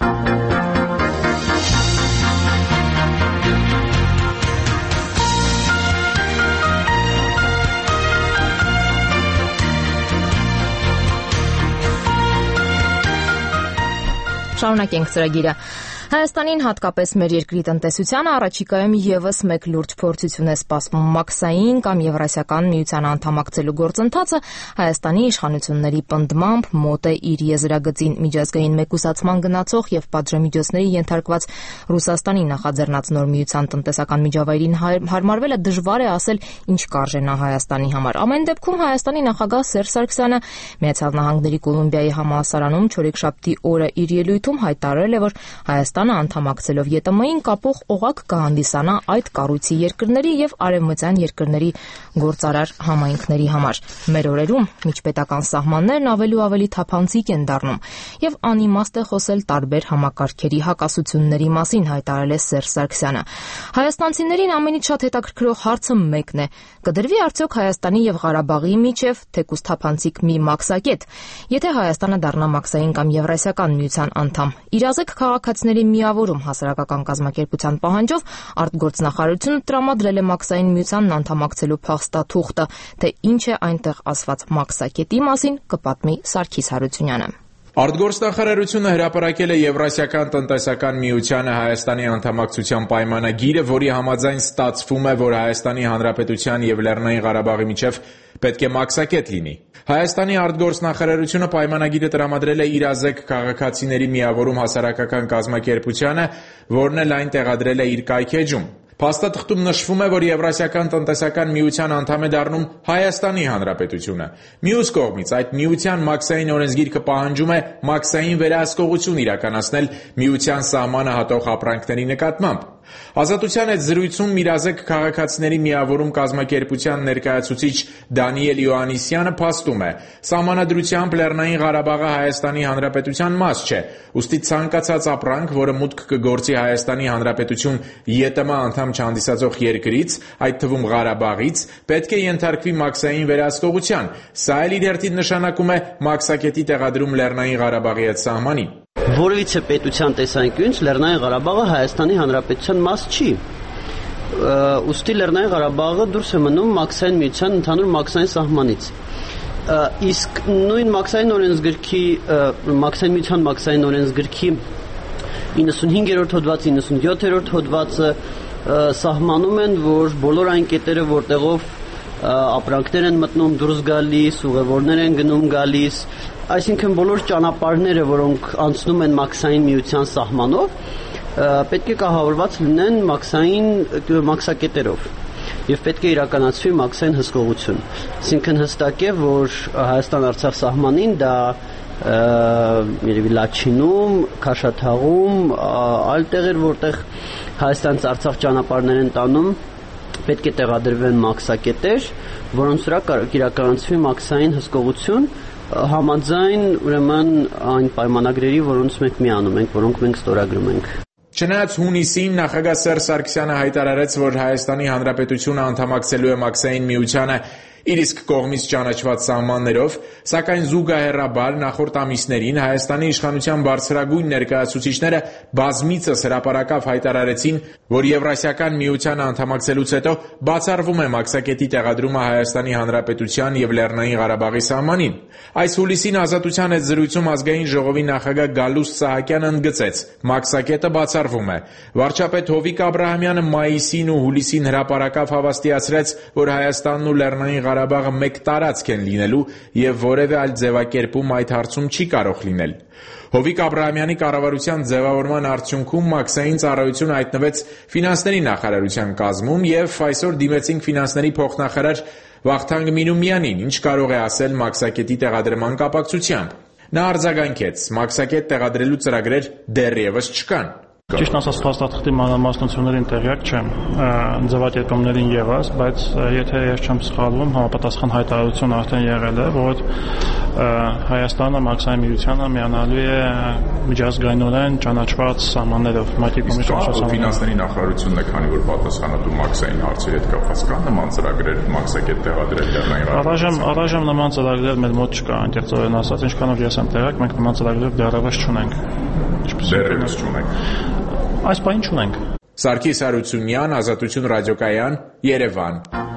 Շարունակենք ծրագիրը։ Հայաստանին, հատկապես մեր երկրի տնտեսությանը առաջիկայում եւս մեկ լուրջ փորձություն է սպասվում։ Մաքսային կամ Եվրասիական միության անդամակցելու գործընթացը Հայաստանի իշխանությունների պնդմամբ մոտ է իր եզրագծին։ Միջազգային մեկուսացման գնացող եւ պատժամիջոցների ենթարկված Ռուսաստանի նախաձեռնած նոր միության տնտեսական միջավայրին հարմարվելը դժվար է ասել ինչ կարժենա Հայաստանի համար։ Ամեն դեպքում Հայաստանի նախագահ Սերժ Սարգսյանը Միացյալ Նահանգների Կոլումբիայի համալսարանում չորեքշաբթի օրը իր ելույթում հայտարարել է, որ Հայաստանը անդամակցելով ԵՏՄ-ին կապող օղակ կհանդիսանա այդ կառույցի երկրների եւ արևմտյան երկրների գործարար համայնքների համար։ Մեր օրերում միջպետական սահմաններն ավելի ու ավելի թափանցիկ են դառնում եւ անիմաստ է խոսել տարբեր համակարգերի հակասությունների մասին, հայտարարել է Սերժ Սարգսյանը։ Հայաստանցիներին ամենից շատ հետաքրքրող հարցը մեկն է. կդրվի արդյոք Հայաստանի եւ Ղարաբաղի միջև թեկուզ թափանցիկ մի մաքսակետ, եթե Հայաստանը դառնա մաքսային կամ Եվրասիական միության անդամ։ Իրազեկ քաղաքացիների միավորում հասարակական կազմակերպության պահանջով արտգործնախարարությունը տրամադրել է մաքսային միությանն անդամակցելու փաստաթուղթը, թե ինչ է այնտեղ ասված մաքսակետի մասին, կպատմի Սարգիս Հարությունյանը։ Արտգործնախարարությունը հրապարակել է Եվրասիական տնտեսական միությանը Հայաստանի անդամակցության պայմանագիրը, որի համաձայն ստացվում է, որ Հայաստանի Հանրապետության եւ Լեռնային Ղարաբաղի միջև պետք է մաքսակետ լինի։ Հայաստանի արտգործնախարարությունը պայմանագիրը տրամադրել է իրազեկ քաղաքացիների միավորում հասարակական կազմակերպությանը, որն էլ այն տեղադրել է իր կայքեջում։ Փաստաթղթում նշվում է, որ Եվրասիական տնտեսական միության անդամ է դառնում Հայաստանի Հանրապետությունը։ Մյուս կողմից այդ միության մաքսային օրենսգիրքը պահանջում է մաքսային վերահսկողություն իրականացնել միության սահմանը հատող ապրանքների նկատմամբ։ Ազատության այդ զրույցում իրազեկ քաղաքացիների միավորում կազմակերպության ներկայացուցիչ Դանիել Յոհաննիսյանը փաստում է. Սահմանադրությամբ Լեռնային Ղարաբաղը Հայաստանի Հանրապետության մաս չէ, ուստի ցանկացած ապրանք, որը մուտք կգործի Հայաստանի Հանրապետություն ԵՏՄ անդամ չհանդիսացող երկրից, այդ թվում Ղարաբաղից, պետք է ենթարկվի մաքսային վերահսկողության։ Սա էլ իր հերթին նշանակում է մաքսակետի տեղադրում Լեռնային Ղարաբաղի հետ սահմանին։ Որևիցե պետության տեսանկյունից Լեռնային Ղարաբաղը Հայաստանի Հանրապետության մաս չի։ Ուստի Լեռնային Ղարաբաղը դուրս է մնում մաքսային միության ընդհանուր մաքսային սահմանից։ Իսկ նույն մաքսային օրենսգրքի, մաքսային միության մաքսային օրենսգրքի 95-րդ հոդվածը, 97-րդ հոդվածը սահմանում են, որ բոլոր այն կետերը, որտեղով ապրանքներ են մտնում դուրս գալիս, ուղևորներ են գնում գալիս, այսինքն բոլոր ճանապարհները, որոնք անցնում են մաքսային միության սահմանով, պետք է կահավորված լինեն մաքսակետերով եւ պետք է իրականացվի մաքսային հսկողություն։ Այսինքն հստակ է, որ Հայաստան-Արցախ սահմանին դա երևի Լաչինում, Քաշաթաղում, այլ տեղեր, որտեղ Հայաստանից Արցախ ճանապարհներ են տանում, պետք է տեղադրվեն մաքսակետեր, որոնց վրա կիրականացվի մաքսային հսկողություն համաձայն ուրեմն այն պայմանագրերի, որոնց մենք միանում ենք, որոնք մենք ստորագրում ենք։ Չնայած հունիսին նախագահ Սերժ Սարգսյանը հայտարարեց, որ Հայաստանի Հանրապետությունը անդամակցելու է մաքսային միությանը իր իսկ կողմից ճանաչված սահմաններով, սակայն զուգահեռաբար նախորդ ամիսներին Հայաստանի իշխանության բարձրագույն ներկայացուցիչները բազմիցս հրապարակավ հայտարարեցին, որ Եվրասիական միությանը անդամակցելուց հետո բացառվում է մաքսակետի տեղադրումը Հայաստանի Հանրապետության եւ Լեռնային Ղարաբաղի սահմանին։ Այս հուլիսին Ազատության հետ զրույցում ազգային ժողովի նախագահ Գալուստ Սահակյանը ընդգծեց. մաքսակետը բացառվում է։ Վարչապետ Հովիկ Աբրահամյանը մայիսին ու հուլիսին հրապարակավ հավաստիացրեց, որ Հայաստանն ու Լեռնային Ղարաբաղը մեկ տարածք են լինելու եւ որևէ այլ ձևակերպում այդ հարցում չի կարող լինել։ Հովիկ Աբրահամյանի կառավարության ձևավորման արդյունքում մաքսային ծառայությունը հայտնվեց ֆինանսների նախարարության կազմում եւ այսօր դիմեցինք ֆինանսների փոխնախարար Վախթանգ Մինումյանին, ինչ կարող է ասել մաքսակետի տեղադրման կապակցությամբ։ Նա արձագանքեց. մաքսակետ տեղադրելու ծրագրեր դեռևս չկան։ Ճիշտ ասած, փաստաթղթի մանրամասնություններին տեղյակ չեմ, ձևակերպումներին ևս, բայց եթե ես չեմ սխալվում, համապատասխան հայտարարություն արդեն եղել է, որ Հայաստանը մաքսային միությանը միանալու է միջազգայինորեն ճանաչված սահմաններով, ՄԱԿ-ի կողմից ճանաչված ֆինանսների նախարարությունն է, քանի որ պատասխանատու մաքսային հարցերի հետ կապված կան նման ծրագրեր մաքսակետ տեղադրել Լեռնային Ղարաբաղում։ Առայժմ նման ծրագրեր մեր մոտ չկա, անկեղծորեն ասած, ինչքանով ես եմ տեղյակ, մենք նման ծրագրեր դեռևս չունենք։ Դեռևս չունենք։ Այս բան չունենք։ Սարգիս Հարությունյան, Ազատություն ռադիոկայան, Երևան։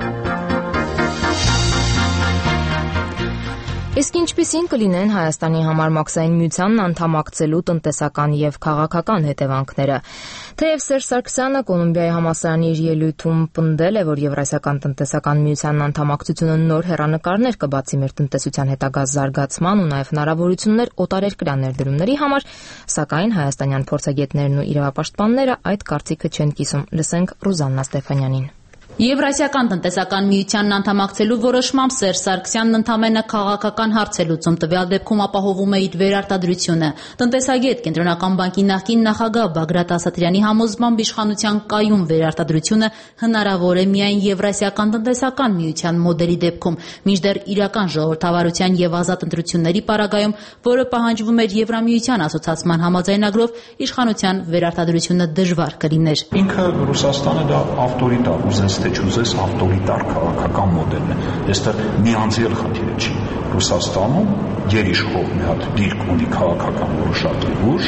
Իսկ ինչպիսին կլինեն Հայաստանի համար մաքսային միությանն անդամակցելու տնտեսական եւ քաղաքական հետևանքները։ Թեև Սերժ Սարգսյանը Կոլումբիայի համալսարանի իր ելույթում պնդել է, որ Եվրասիական տնտեսական միությանն անդամակցությունը նոր հեռանկարներ կբացի մեր տնտեսության հետագա զարգացման ու նաեւ հնարավորություններ օտարերկրյա ներդրումների համար, սակայն հայաստանյան փորձագետներն ու իրավապաշտպանները այդ կարծիքը չեն կիսում։ Լսենք Ռուզաննա Ստեփանյանին։ Եվրասիական տնտեսական միությանն անդամակցելու որոշմամբ Սերժ Սարգսյանն ընդամենը քաղաքական հարց է լուծում, տվյալ դեպքում ապահովում է իր վերարտադրությունը։ Տնտեսագետ Կենտրոնական բանկի նախկին նախագահ Բագրատ Ասատրյանի համոզմամբ իշխանության կայուն վերարտադրությունը հնարավոր է միայն Եվրասիական տնտեսական միության մոդելի դեպքում, մինչդեռ իրական ժողովրդավարության եւ ազատ ընտրությունների պարագայում, որը պահանջվում էր Եվրամիության ասոցիացման համաձայնագրով, իշխանության վերարտադրությունը դժվար կլիներ։ Ինքը Ռուսաստանը դա ավտորիտար ուզես թե չուզես ավտորիտար քաղաքական մոդելն է։ Այստեղ միանձիլ խնդիրը չի։ Ռուսաստանում գերիշխող մի հատ դիրք ունի քաղաքական որոշակի ուժ,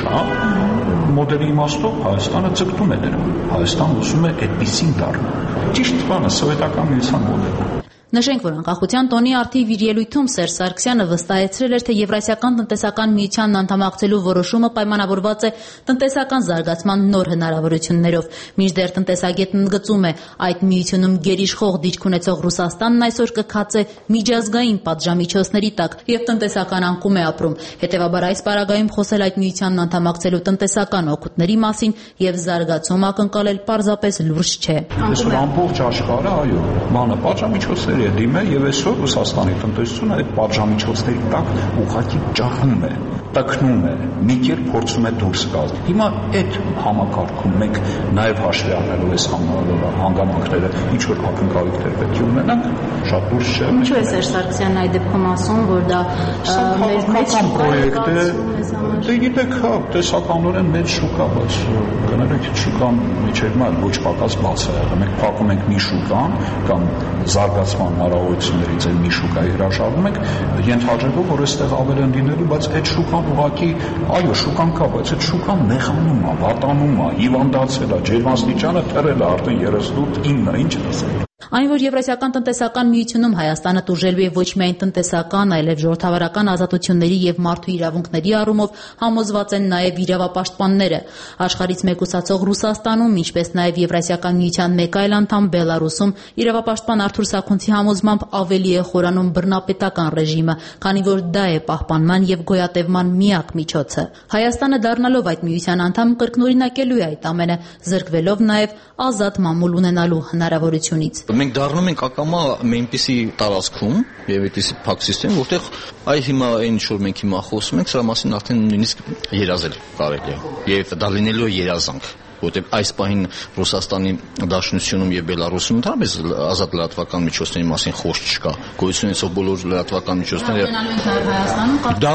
մոդելի իմաստով Հայաստանը ձգտում է դրան։ Հայաստան ուզում է այդպեսին դառնալ։ Ճիշտ բանը սովետական միության մոդելն է։ Նշենք, որ անկախության տոնի առթիվ իր ելույթում Սերժ Սարգսյանը վստահեցրել էր, թե Եվրասիական տնտեսական միությանն անդամակցելու որոշումը պայմանավորված է տնտեսական զարգացման նոր հնարավորություններով։ Մինչդեռ տնտեսագետն ընդգծում է, այդ միությունում գերիշխող դիրք ունեցող Ռուսաստանն այսօր կքածե միջազգային պատժամիջոցների տակ եւ տնտեսական անկում է ապրում։ Հետևաբար այս պարագայում խոսել այդ միությանն անդամակցելու տնտեսական օգուտների մասին եւ զարգացում ակնկալել պարզապես լուրջ չէ։ Այսօր ամբողջ աշխարհը, այո, բանը պատժամիջոցների դիմը եւ այսօր Ռուսաստանի տնտեսությունը այդ պատժամիջոցների տակ ուղղակի ճախնում է, տկնում է, մի կերպ փորձում է դուրս գալ։ Հիմա այդ համակարգում մենք նաեւ հաշվի առնելով այս հանգամանքները, ինչ որ ակնկալիքներ պետք է ունենանք, շատ դուրս չէ։ Ինչու է Սերժ Սարգսյանն այդ դեպքում ասում, որ դա մեր մեջ պրոյեկտ է։ Դե գիտեք, տեսականորեն մեր շուկա, բայց գներեք շուկան միջերմա ոչ պակաս բաց է եղել։ Մենք փակում ենք մի շուկան կամ զարգացման հնարավորություններից այն մի շուկայի հրաժարվում ենք, ենթադրելով, որ այստեղ ավել են լինելու, բայց այդ շուկան ուղղակի, այո, շուկան կա, բայց այդ շուկան նեղանում է, վատանում է, հիվանդացել է, ջերմաստիճանը թռել է արդեն 38-9, ինչ ասել։ Այն, որ Եվրասիական տնտեսական միությունում Հայաստանը տուժելու է ոչ միայն տնտեսական, այլև ժողովրդավարական ազատությունների եւ մարդու իրավունքների առումով, համոզված են նաեւ իրավապաշտպանները։ Աշխարհից մեկուսացող Ռուսաստանում, ինչպես նաեւ Եվրասիական միության մեկ այլ անդամ Բելարուսում, իրավապաշտպան Արթուր Սաքունցի համոզմամբ ավելի է խորանում բռնապետական ռեժիմը, քանի որ դա է պահպանման եւ գոյատևման միակ միջոցը։ Հայաստանը դառնալով այդ միության անդամ կրկնօրինակելու է այդ ամենը, զրկվելով նաեւ ազատ մամուլ ունենալու հնարավորությունից։ Մենք դառնում ենք ակամա այնպիսի տարածքում եւ այդպիսի փակ սիստեմ, որտեղ հիմա այն ինչ որ մենք հիմա խոսում ենք, սրա մասին արդեն նույնիսկ երազել կարելի է եւ դա լինելու է երազանք, որտեղ այս պահին Ռուսաստանի Դաշնությունում եւ Բելարուսում ընդհանրապես ազատ լրատվական միջոցների մասին խոսք չկա։ Գոյություն ունեցող բոլոր լրատվական միջոցները դա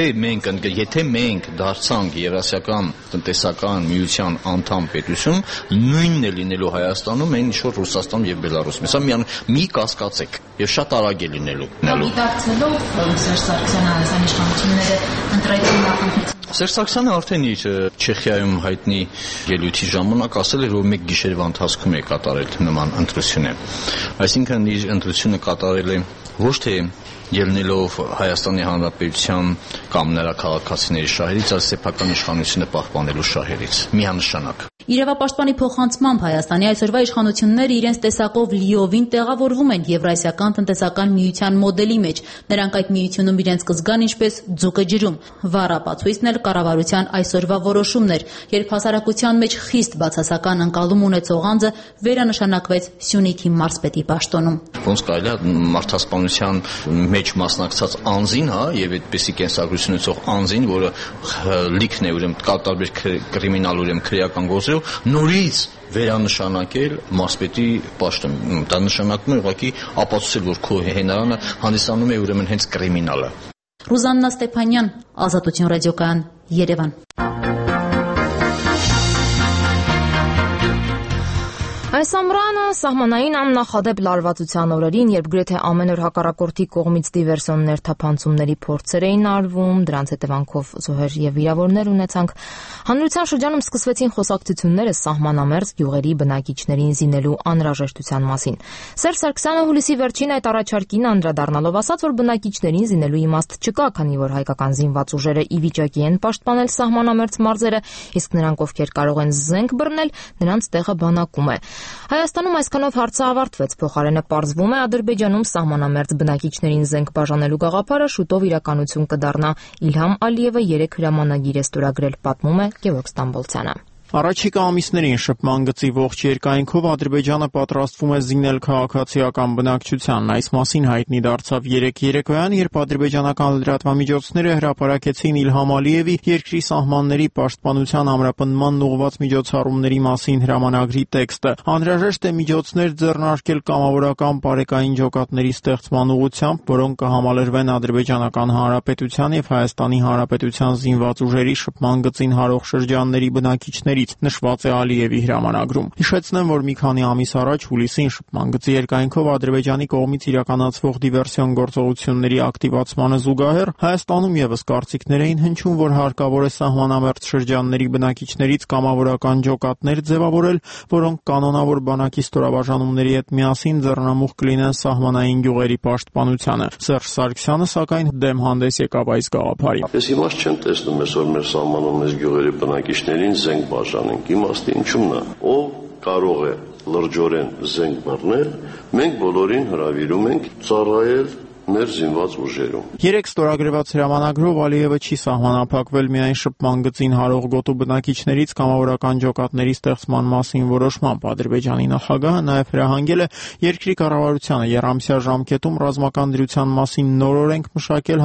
եթե մենք դարձանք Եվրասիական տնտեսական միության անդամ պետություն, նույնն է լինելու Հայաստանում, այն ինչ որ Ռուսաստանում եւ Բելարուսում։ Սա մի կասկածեք եւ շատ արագ է լինելու։ Դարձելով Սերժ Սարգսյանը Հայաստանի իշխանությունները ընտրեցին նախընտրեցին։ Սերժ Սարգսյանը արդեն իր Չեխիայում հայտնի ելույթի ժամանակ ասել էր, որ մեկ գիշերվա ընթացքում է կատարել նման ընտրությունը։ Այսինքն իր ընտրությունը կատարել է ոչ թե ելնելով Հայաստանի Հանրապետության կամ նրա քաղաքացիների շահերից, այլ սեփական իշխանությունը պահպանելու շահերից։ Միանշանակ։ Իրավապաշտպանի փոխանցմամբ Հայաստանի այսօրվա իշխանությունները իրենց տեսակով լիովին տեղավորվում են Եվրասիական տնտեսական միության մոդելի մեջ։ Նրանք այդ միությունում իրենց կզգան ինչպես ձուկը ջրում։ Վառ ապացույցն էլ կառավարության այսօրվա որոշումն էր, երբ հասարակության մեջ խիստ բացասական ընկալում ունեցող անձը վերանշանակվեց Սյունիքի մարզպետի պաշտոնում։ Ոնց կարելի է մարդասպանության մեջ մեջ մասնակցած անձին, հա, եւ այդպեսի կենսագրություն ունեցող անձին, որը լիքն է ուրեմն տարբեր կրիմինալ ուրեմն քրեական գործերով նորից վերանշանակել մարզպետի պաշտոն։ Դա նշանակում է ուղղակի ապացուցել, որ քո հենարանը հանդիսանում է ուրեմն հենց կրիմինալը։ Ռուզաննա Ստեփանյան, Ազատություն ռադիոկայան, Երևան։ Այս ամռանը սահմանային աննախադեպ լարվածության օրերին, երբ գրեթե ամեն օր հակառակորդի կողմից դիվերսիոն ներթափանցումների փորձեր էին արվում, դրանց հետևանքով զոհեր եւ վիրավորներ ունեցանք, հանրության շրջանում սկսվեցին խոսակցությունները սահմանամերձ գյուղերի բնակիչներին զինելու անհրաժեշտության մասին։ Սերժ Սարգսյանը հուլիսի վերջին այդ առաջարկին անդրադառնալով ասաց, որ բնակիչներին զինելու իմաստ չկա, քանի որ հայկական զինված ուժերը ի վիճակի են պաշտպանել սահմանամերձ մարզերը, իսկ նրանք, ովքեր կարող են զենք բռնել, նրանց տեղը բանակում է։ Հայաստանում այսքանով հարցը ավարտվեց, փոխարենը պարզվում է Ադրբեջանում սահմանամերձ բնակիչներին զենք բաժանելու գաղափարը շուտով իրականություն կդառնա։ Իլհամ Ալիևը 3 հրամանագիր է ստորագրել, պատմում է Գևորգ Ստամբոլցյանը։ Առաջիկա ամիսներին շփման գծի ողջ երկայնքով Ադրբեջանը պատրաստվում է զինել քաղաքացիական բնակչությանն։ Այս մասին հայտնի դարձավ երեկոյան, երբ ադրբեջանական լրատվամիջոցները հրապարակեցին Իլհամ Ալիևի երկրի սահմանների պաշտպանության ամրապնդման ուղղված միջոցառումների մասին հրամանագրի տեքստը։ Անհրաժեշտ է միջոցներ ձեռնարկել կամավորական բարեկային ջոկատների ստեղծման ուղղությամբ, որոնք կհամալրվեն Ադրբեջանական Հանրապետության եւ Հայաստանի Հանրապետության զինված ուժերի շփման գծին հարող շրջանների բնակիչների նշված է Ալիևի հրամանագրում։ Հիշեցնեմ, որ մի քանի ամիս առաջ հուլիսին շփման գծի երկայնքով Ադրբեջանի կողմից իրականացվող դիվերսիոն գործողությունների ակտիվացմանը զուգահեռ Հայաստանում եւս կարծիքներ էին հնչում, որ հարկավոր է սահմանամերձ շրջանների բնակիչներից կամավորական ջոկատներ ձևավորել, որոնք կանոնավոր բանակի ստորաբաժանումների հետ միասին ձեռնամուխ կլինեն սահմանային գյուղերի պաշտպանությանը։ Սերժ Սարգսյանը սակայն դեմ հանդես եկավ այս գաղափարին։ Ես իմաստ չեմ տեսնում այսօր մեր սահմանումների գյուղերի բնակիչներին զենք բաժանենք, իմաստը ինչու՞մն է, ով կարող է լրջորեն զենք բռնել, մենք բոլորին հրավիրում ենք ծառայել մեր զինված ուժերում։ Երեք ստորագրված հրամանագրով Ալիևը չի սահմանափակվել միայն շփման գծին հարող գոտու բնակիչներից կամավորական ջոկատների ստեղծման մասին որոշմամբ։ Ադրբեջանի նախագահը նաև հրահանգել է երկրի կառավարությանը եռամսյա ժամկետում ռազմական դրության մասին նոր օրենք մշակել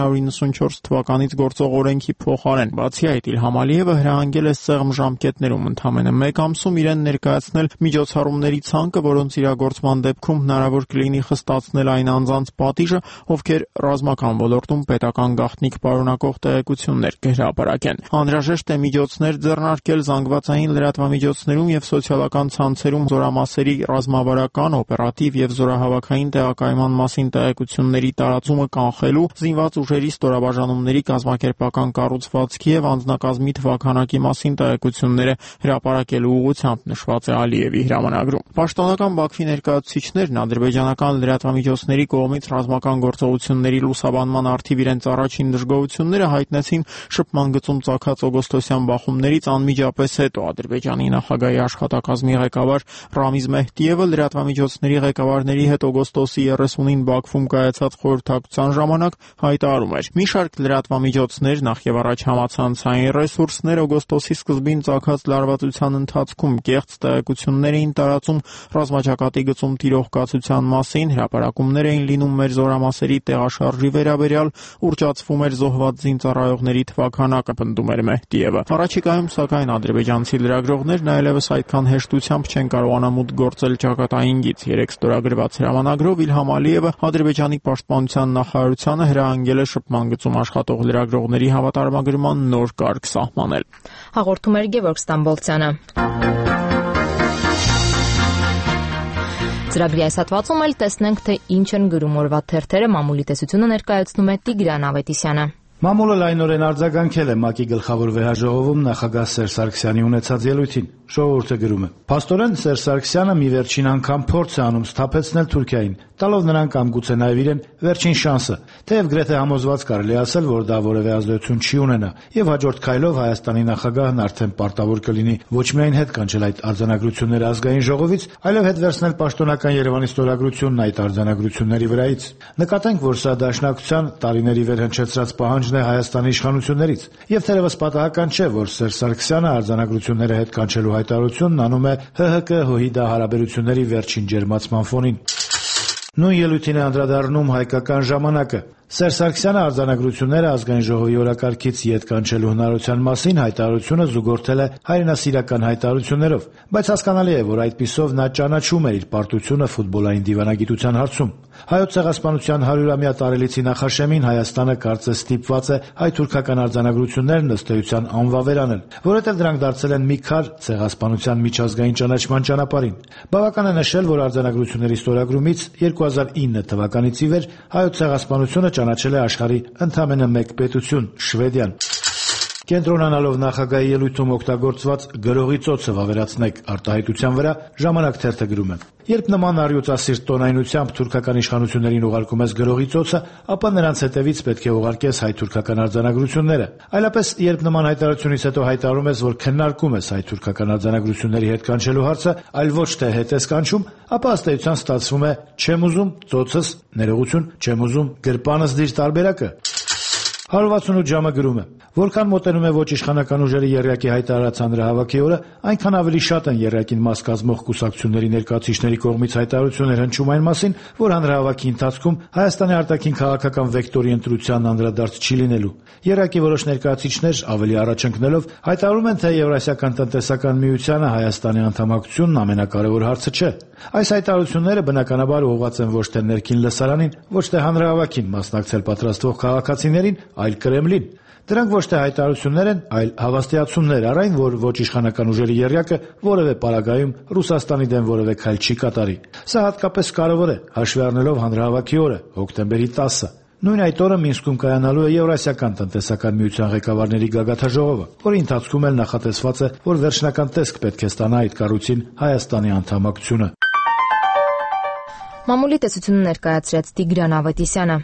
1994 թվականից գործող օրենքի փոխարեն։ Բացի այդ, Իլհամ Ալիևը հրահանգել է սեղմ ժամկետներում ընդամենը 1 ամսում իրեն ներկայացնել միջոցառումների ցանկը, որոնց իրագործման դեպքում հնարավոր կլինի խստացնել այն անձանց պատիժը, ովքեր ռազմական ոլորտում պետական գաղտնիք պարունակող տեղեկություններ կհրապարակեն։ Անհրաժեշտ է միջոցներ ձեռնարկել զանգվածային լրատվամիջոցներում եւ սոցիալական ցանցերում զորամասերի ռազմավարական, օպերատիվ եւ զորահավաքային տեղակայման մասին տեղեկությունների տարածումը կանխելու, զինված ուժերի ստորաբաժանումների կազմակերպական կառուցվածքի եւ անձնակազմի թվաքանակի մասին տեղեկությունները հրապարակելու ուղղությամբ նշված է Ալիևի հրամանագրում։ Պաշտոնական Բաքվի ներկայացուցիչներն ադրբեջանական լրատվամիջոցների կողմից ռազմական գործողությունների լուսաբանման արդիվ իրենց առաջին դժգոհությունները հայտնեցին շփման գծում ծագած օգոստոսյան բախումներից անմիջապես հետո։ Ադրբեջանի նախագահի աշխատակազմի ղեկավար Ռամիզ Մեհդիևը լրատվամիջոցների ղեկավարների հետ օգոստոսի 30-ին Բաքվում կայացած խորհրդակցության ժամանակ հայտարարում էր. «Մի շարք լրատվամիջոցներ, նախ եւ առաջ համացանցային ռեսուրսներ օգոստոսի սկզբին ծագած լարվածության ընթացքում կեղծ տեղեկություններ էին տարածում ռազմաճակատի գծում տիրող կացության մասին, հրապարակումներ էին լինում մեր զորամասերի տեղաշարժի վերաբերյալ, ուռճացվում էր զոհված զինծառայողների թվաքանակը», պնդում էր Մեհդիևը։ Առաջիկայում սակայն ադրբեջանցի լրագրողներն այլևս այդքան հեշտությամբ չեն կարողանա մուտք գործել ճակատային գիծ։ Երեք ստորագրված հրամանագրով Իլհամ Ալիևը Ադրբեջանի պաշտպանության նախարարությանը հրահանգել է շփման գծում աշխատող լրագրողների հավատարմագրման նոր կարգ սահմանել։ Հաղորդում էր Գևորգ Ստամբոլցյանը։ Ծրագրի այս հատվածում էլ տեսնենք, թե ինչ են գրում օրվա թերթերը, մամուլի տեսությունը ներկայացնում է Տիգրան Ավետիսյանը։ Մամուլը լայնորեն արձագանքել է ՄԱԿ-ի գլխավոր վեհաժողովում նախագահ Սերժ Սարգսյանի ունեցած ելույթին։ Ժողովուրդը գրում է. Փաստորեն Սերժ Սարգսյանը մի վերջին անգամ փորձ է անում սթափեցնել Թուրքիային, տալով նրան կամ գուցե նաև իրեն վերջին շանսը, թեև գրեթե համոզված կարելի ասել, որ դա որևէ ազդեցություն չի ունենա, եւ հաջորդ քայլով Հայաստանի նախագահն արդեն պարտավոր կլինի ոչ միայն հետ կանչել այդ արձանագրությունները ազգային ժողովից, այլև հետ վերցնել պաշտոնական Երևանի ստորագրությունն այդ արձանագրությունների վրայից։ Նկատենք, որ սա դաշնակցության տարիների վեր հնչեցրած պահանջն է Հայաստանի իշխանություններից, եւ թերևս պատահական չէ, որ Սերժ Սարգսյանը արձանագրությունները հետ կանչելու հայտարարությունն անում է ՀՀԿ-ՀՅԴ հարաբերությունների վերջին ջերմացման ֆոնին։ Նույն ելույթին է անդրադառնում հայկական ժամանակը։ Սերժ Սարգսյանը արձանագրությունները ազգային ժողովի օրակարգից ետ կանչելու հնարավորության մասին հայտարարությունը զուգորդել է հայրենասիրական հայտարարություններով, բայց հասկանալի է, որ այդպիսով նա ճանաչում է իր պարտությունը ֆուտբոլային դիվանագիտության հարցում։ Հայոց ցեղասպանության 100-ամյա տարելիցի նախաշեմին Հայաստանը կարծես ստիպված է հայ-թուրքական արձանագրություններն ըստ էության անվավեր անել, որովհետև դրանք դարձել են մի քար ցեղասպանության միջազգային ճանաչման ճանապարհին։ Բավական է նշել, որ արձանագրությունների ստորագրումից 2009 թվականից ի վեր հայոց ցեղասպանությունը ճանաչել է աշխարհի ընդամենը մեկ պետություն՝ Շվեդիան։ Կենտրոնանալով նախագահի ելույթում օգտագործված «գրողի ծոցը վավերացնեք» արտահայտության վրա Ժամանակ թերթը գրում է. Երբ նման առյուծասիրտ տոնայնությամբ թուրքական իշխանություններին ուղարկում ես գրողի ծոցը, ապա նրանց հետևից պետք է ուղարկես հայ-թուրքական արձանագրությունները։ Այլապես, երբ նման հայտարարությունից հետո հայտարարում ես, որ քննարկում ես հայ-թուրքական արձանագրությունների հետ կանչելու հարցը, այլ ոչ թե հետ ես կանչում, ապա ըստ էության ստացվում է «չեմ ուզում ծոցս, ներողություն, չեմ ուզում գրպանս դիր» տարբերակը։ 168 ժամը գրում է. Որքան մոտենում է ոչ իշխանական ուժերի եռյակի հայտարարած հանրահավաքի օրը, այնքան ավելի շատ են եռյակին մաս կազմող կուսակցությունների ներկայացուցիչների կողմից հայտարարություններ հնչում այն մասին, որ հանրահավաքի ընթացքում Հայաստանի արտաքին քաղաքական վեկտորի ընտրությանն անդրադարձ չի լինելու։ Եռյակի որոշ ներկայացուցիչներ ավելի առաջ ընկնելով հայտարարում են, թե Եվրասիական տնտեսական միությանը Հայաստանի անդամակցությունն ամենակարևոր հարցը չէ։ Այս հայտարարությունները բնականաբար ուղղված են ոչ թե ներքին լսարանին, ոչ թե հանրահավաքին մասնակցել պատրաստվող քաղաքացիներին, այլ Կրեմլին։ Դրանք ոչ թե հայտարարություններ են, այլ հավաստիացումներ առ այն, որ ոչ իշխանական ուժերի եռյակը որևէ պարագայում Ռուսաստանի դեմ որևէ քայլ չի կատարի։ Սա հատկապես կարևոր է, հաշվի առնելով հանրահավաքի օրը, հոկտեմբերի 10-ը։ Նույն այդ օրը Մինսկում կայանալու է Եվրասիական տնտեսական միության ղեկավարների գագաթնաժողովը, որի ընթացքում էլ նախատեսված է, որ վերջնական տեսք պետք է ստանա այդ կառույցին Հայաստանի անդամակցությունը։ Մամուլի տեսությունը ներկայացրեց Տիգրան Ավետիսյանը։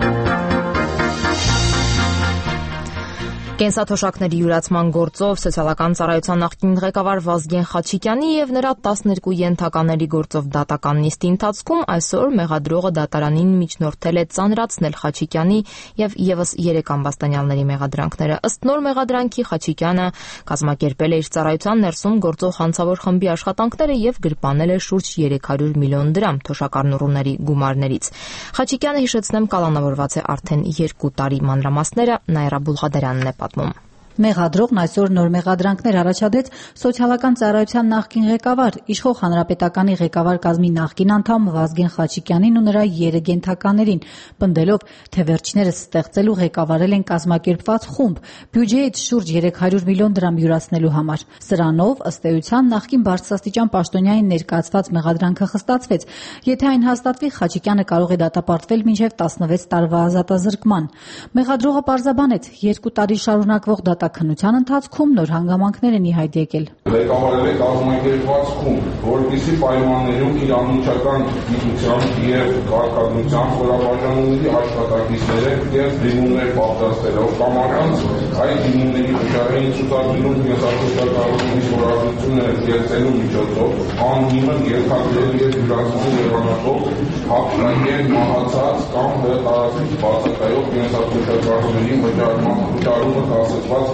Կենսաթոշակների յուրացման գործով սոցիալական ծառայության նախկին ղեկավար Վազգեն Խաչիկյանի եւ նրա 12 ենթակաների գործով դատական նիստի ընթացքում այսօր մեղադրողը դատարանին միջնորդել է ծանրացնել Խաչիկյանի եւ եւս 3 ամբաստանյալների մեղադրանքները։ Ըստ նոր մեղադրանքի Խաչիկյանը կազմակերպել է իր ծառայության ներսում գործող հանցավոր խմբի աշխատանքները եւ գրպանել է շուրջ 300 միլիոն դրամ թոշակառնուրուների գումարներից։ Խաչիկյանը, հիշեցնեմ, կալանավորված է արդեն 2 տարի։ Մանրամասները Նաիրա Բուլղադարյանն է պատմում։ Մեղադրողն այսօր նոր մեղադրանքներ առաջադրեց սոցիալական ծառայության նախկին ղեկավար, իշխող հանրապետականի ղեկավար կազմի նախկին անդամ Վազգեն Խաչիկյանին ու նրա 3 ենթականերին, պնդելով, թե վերջիններս ստեղծել ու ղեկավարել են կազմակերպված խումբ, բյուջեից շուրջ 300 միլիոն դրամ յուրացնելու համար։ Սրանով, ըստ էության, նախկին բարձրաստիճան պաշտոնյային ներկայացված մեղադրանքը խստացվեց։ Եթե այն հաստատվի, Խաչիկյանը կարող է դատապարտվել մինչև 16 տարվա ազատազրկման։ Մեղադրողը պարզաբանեց, 2 տարի շարունակվող դատաքննության ընթացքում նոր հանգամանքներ են ի հայտ եկել։ Ղեկավարել է կազմակերպված խումբ, որպեսզի պայմաններում իր անմիջական գիտության եւ կարգադրության խորաբաժանումների աշխատակիցները եւ դիմումներ պատրաստելով կամականց այդ դիմումների վճարային ցուցադրում կենսաթոշակառուների խորհրդությունը կերտելու միջոցով անհիմն երկաթների եւ յուրացման եղանակով հապշտակել մահացած կամ տարածից բացակայող կենսաթոշակառուների վճարումը կասեցված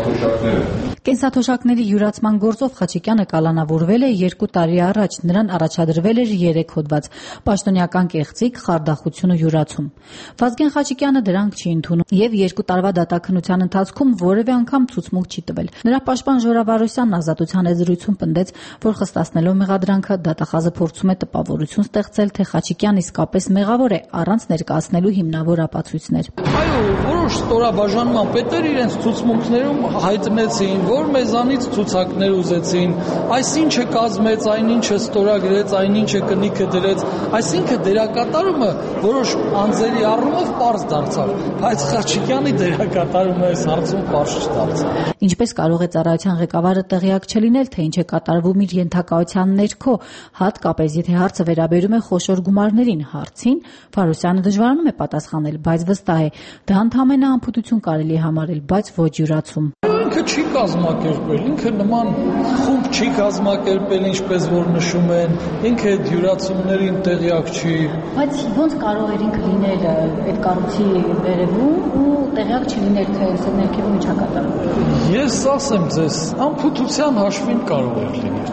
Կենսաթոշակների յուրացման գործով Խաչիկյանը կալանավորվել է 2 տարի առաջ, նրան առաջադրվել էր 3 հոդված՝ պաշտոնյական կեղծիք, խարդախություն ու յուրացում։ Վազգեն Խաչիկյանը դրանք չի ընդունում եւ 2 տարվա դատաքննության ընթացքում որևէ անգամ ցուցմունք չի տվել։ Նրա պաշտպան Ժորա Վարոսյանն Ազատության եզրույցում պնդեց, որ խստացնելով մեղադրանքը դատախազը փորձում է տպավորություն ստեղծել, թե Խաչիկյանն իսկապես մեղավոր է, առանց ներկայացնելու հիմնավոր ապացույցներ։ Այո, որոշ ստորաբաժանման պետեր իրենց ցուցմունքներում հայտնեցին, որ մեզանից ցուցակներ ուզեցին, այսինչը կազմեց, այնինչը ստորագրեց, այնինչը կնիքը դրեց, այսինքն դերակատարումը որոշ անձերի առումով պարզ դարձավ, բայց Խաչիկյանի դերակատարումը այս հարցում պարզ չդարձավ։ Ինչպես կարող է ծառայության ղեկավարը տեղյակ չլինել, թե ինչ է կատարվում իր ենթակայության ներքո, հատկապես եթե հարցը վերաբերում է խոշոր գումարներին, հարցին Վարոսյանը դժվարանում է պատասխանել, բայց վստահ է, դա ընդհանրապես անփութություն կարելի է համարել, բայց ոչ յուրացում։ Ինքը չի կազմակերպել, ինքը նման խումբ չի կազմակերպել, ինչպես որ նշում են, ինքը այդ յուրացումներին տեղյակ չի։ Բայց ո՞նց կարող էր ինքը լինել այդ կառույցի վերևում ու տեղյակ չլինել, թե սա ներքևում ինչ է կատարվում։ Ես ասեմ ձեզ, անփութության հաշվին կարող էր լինել։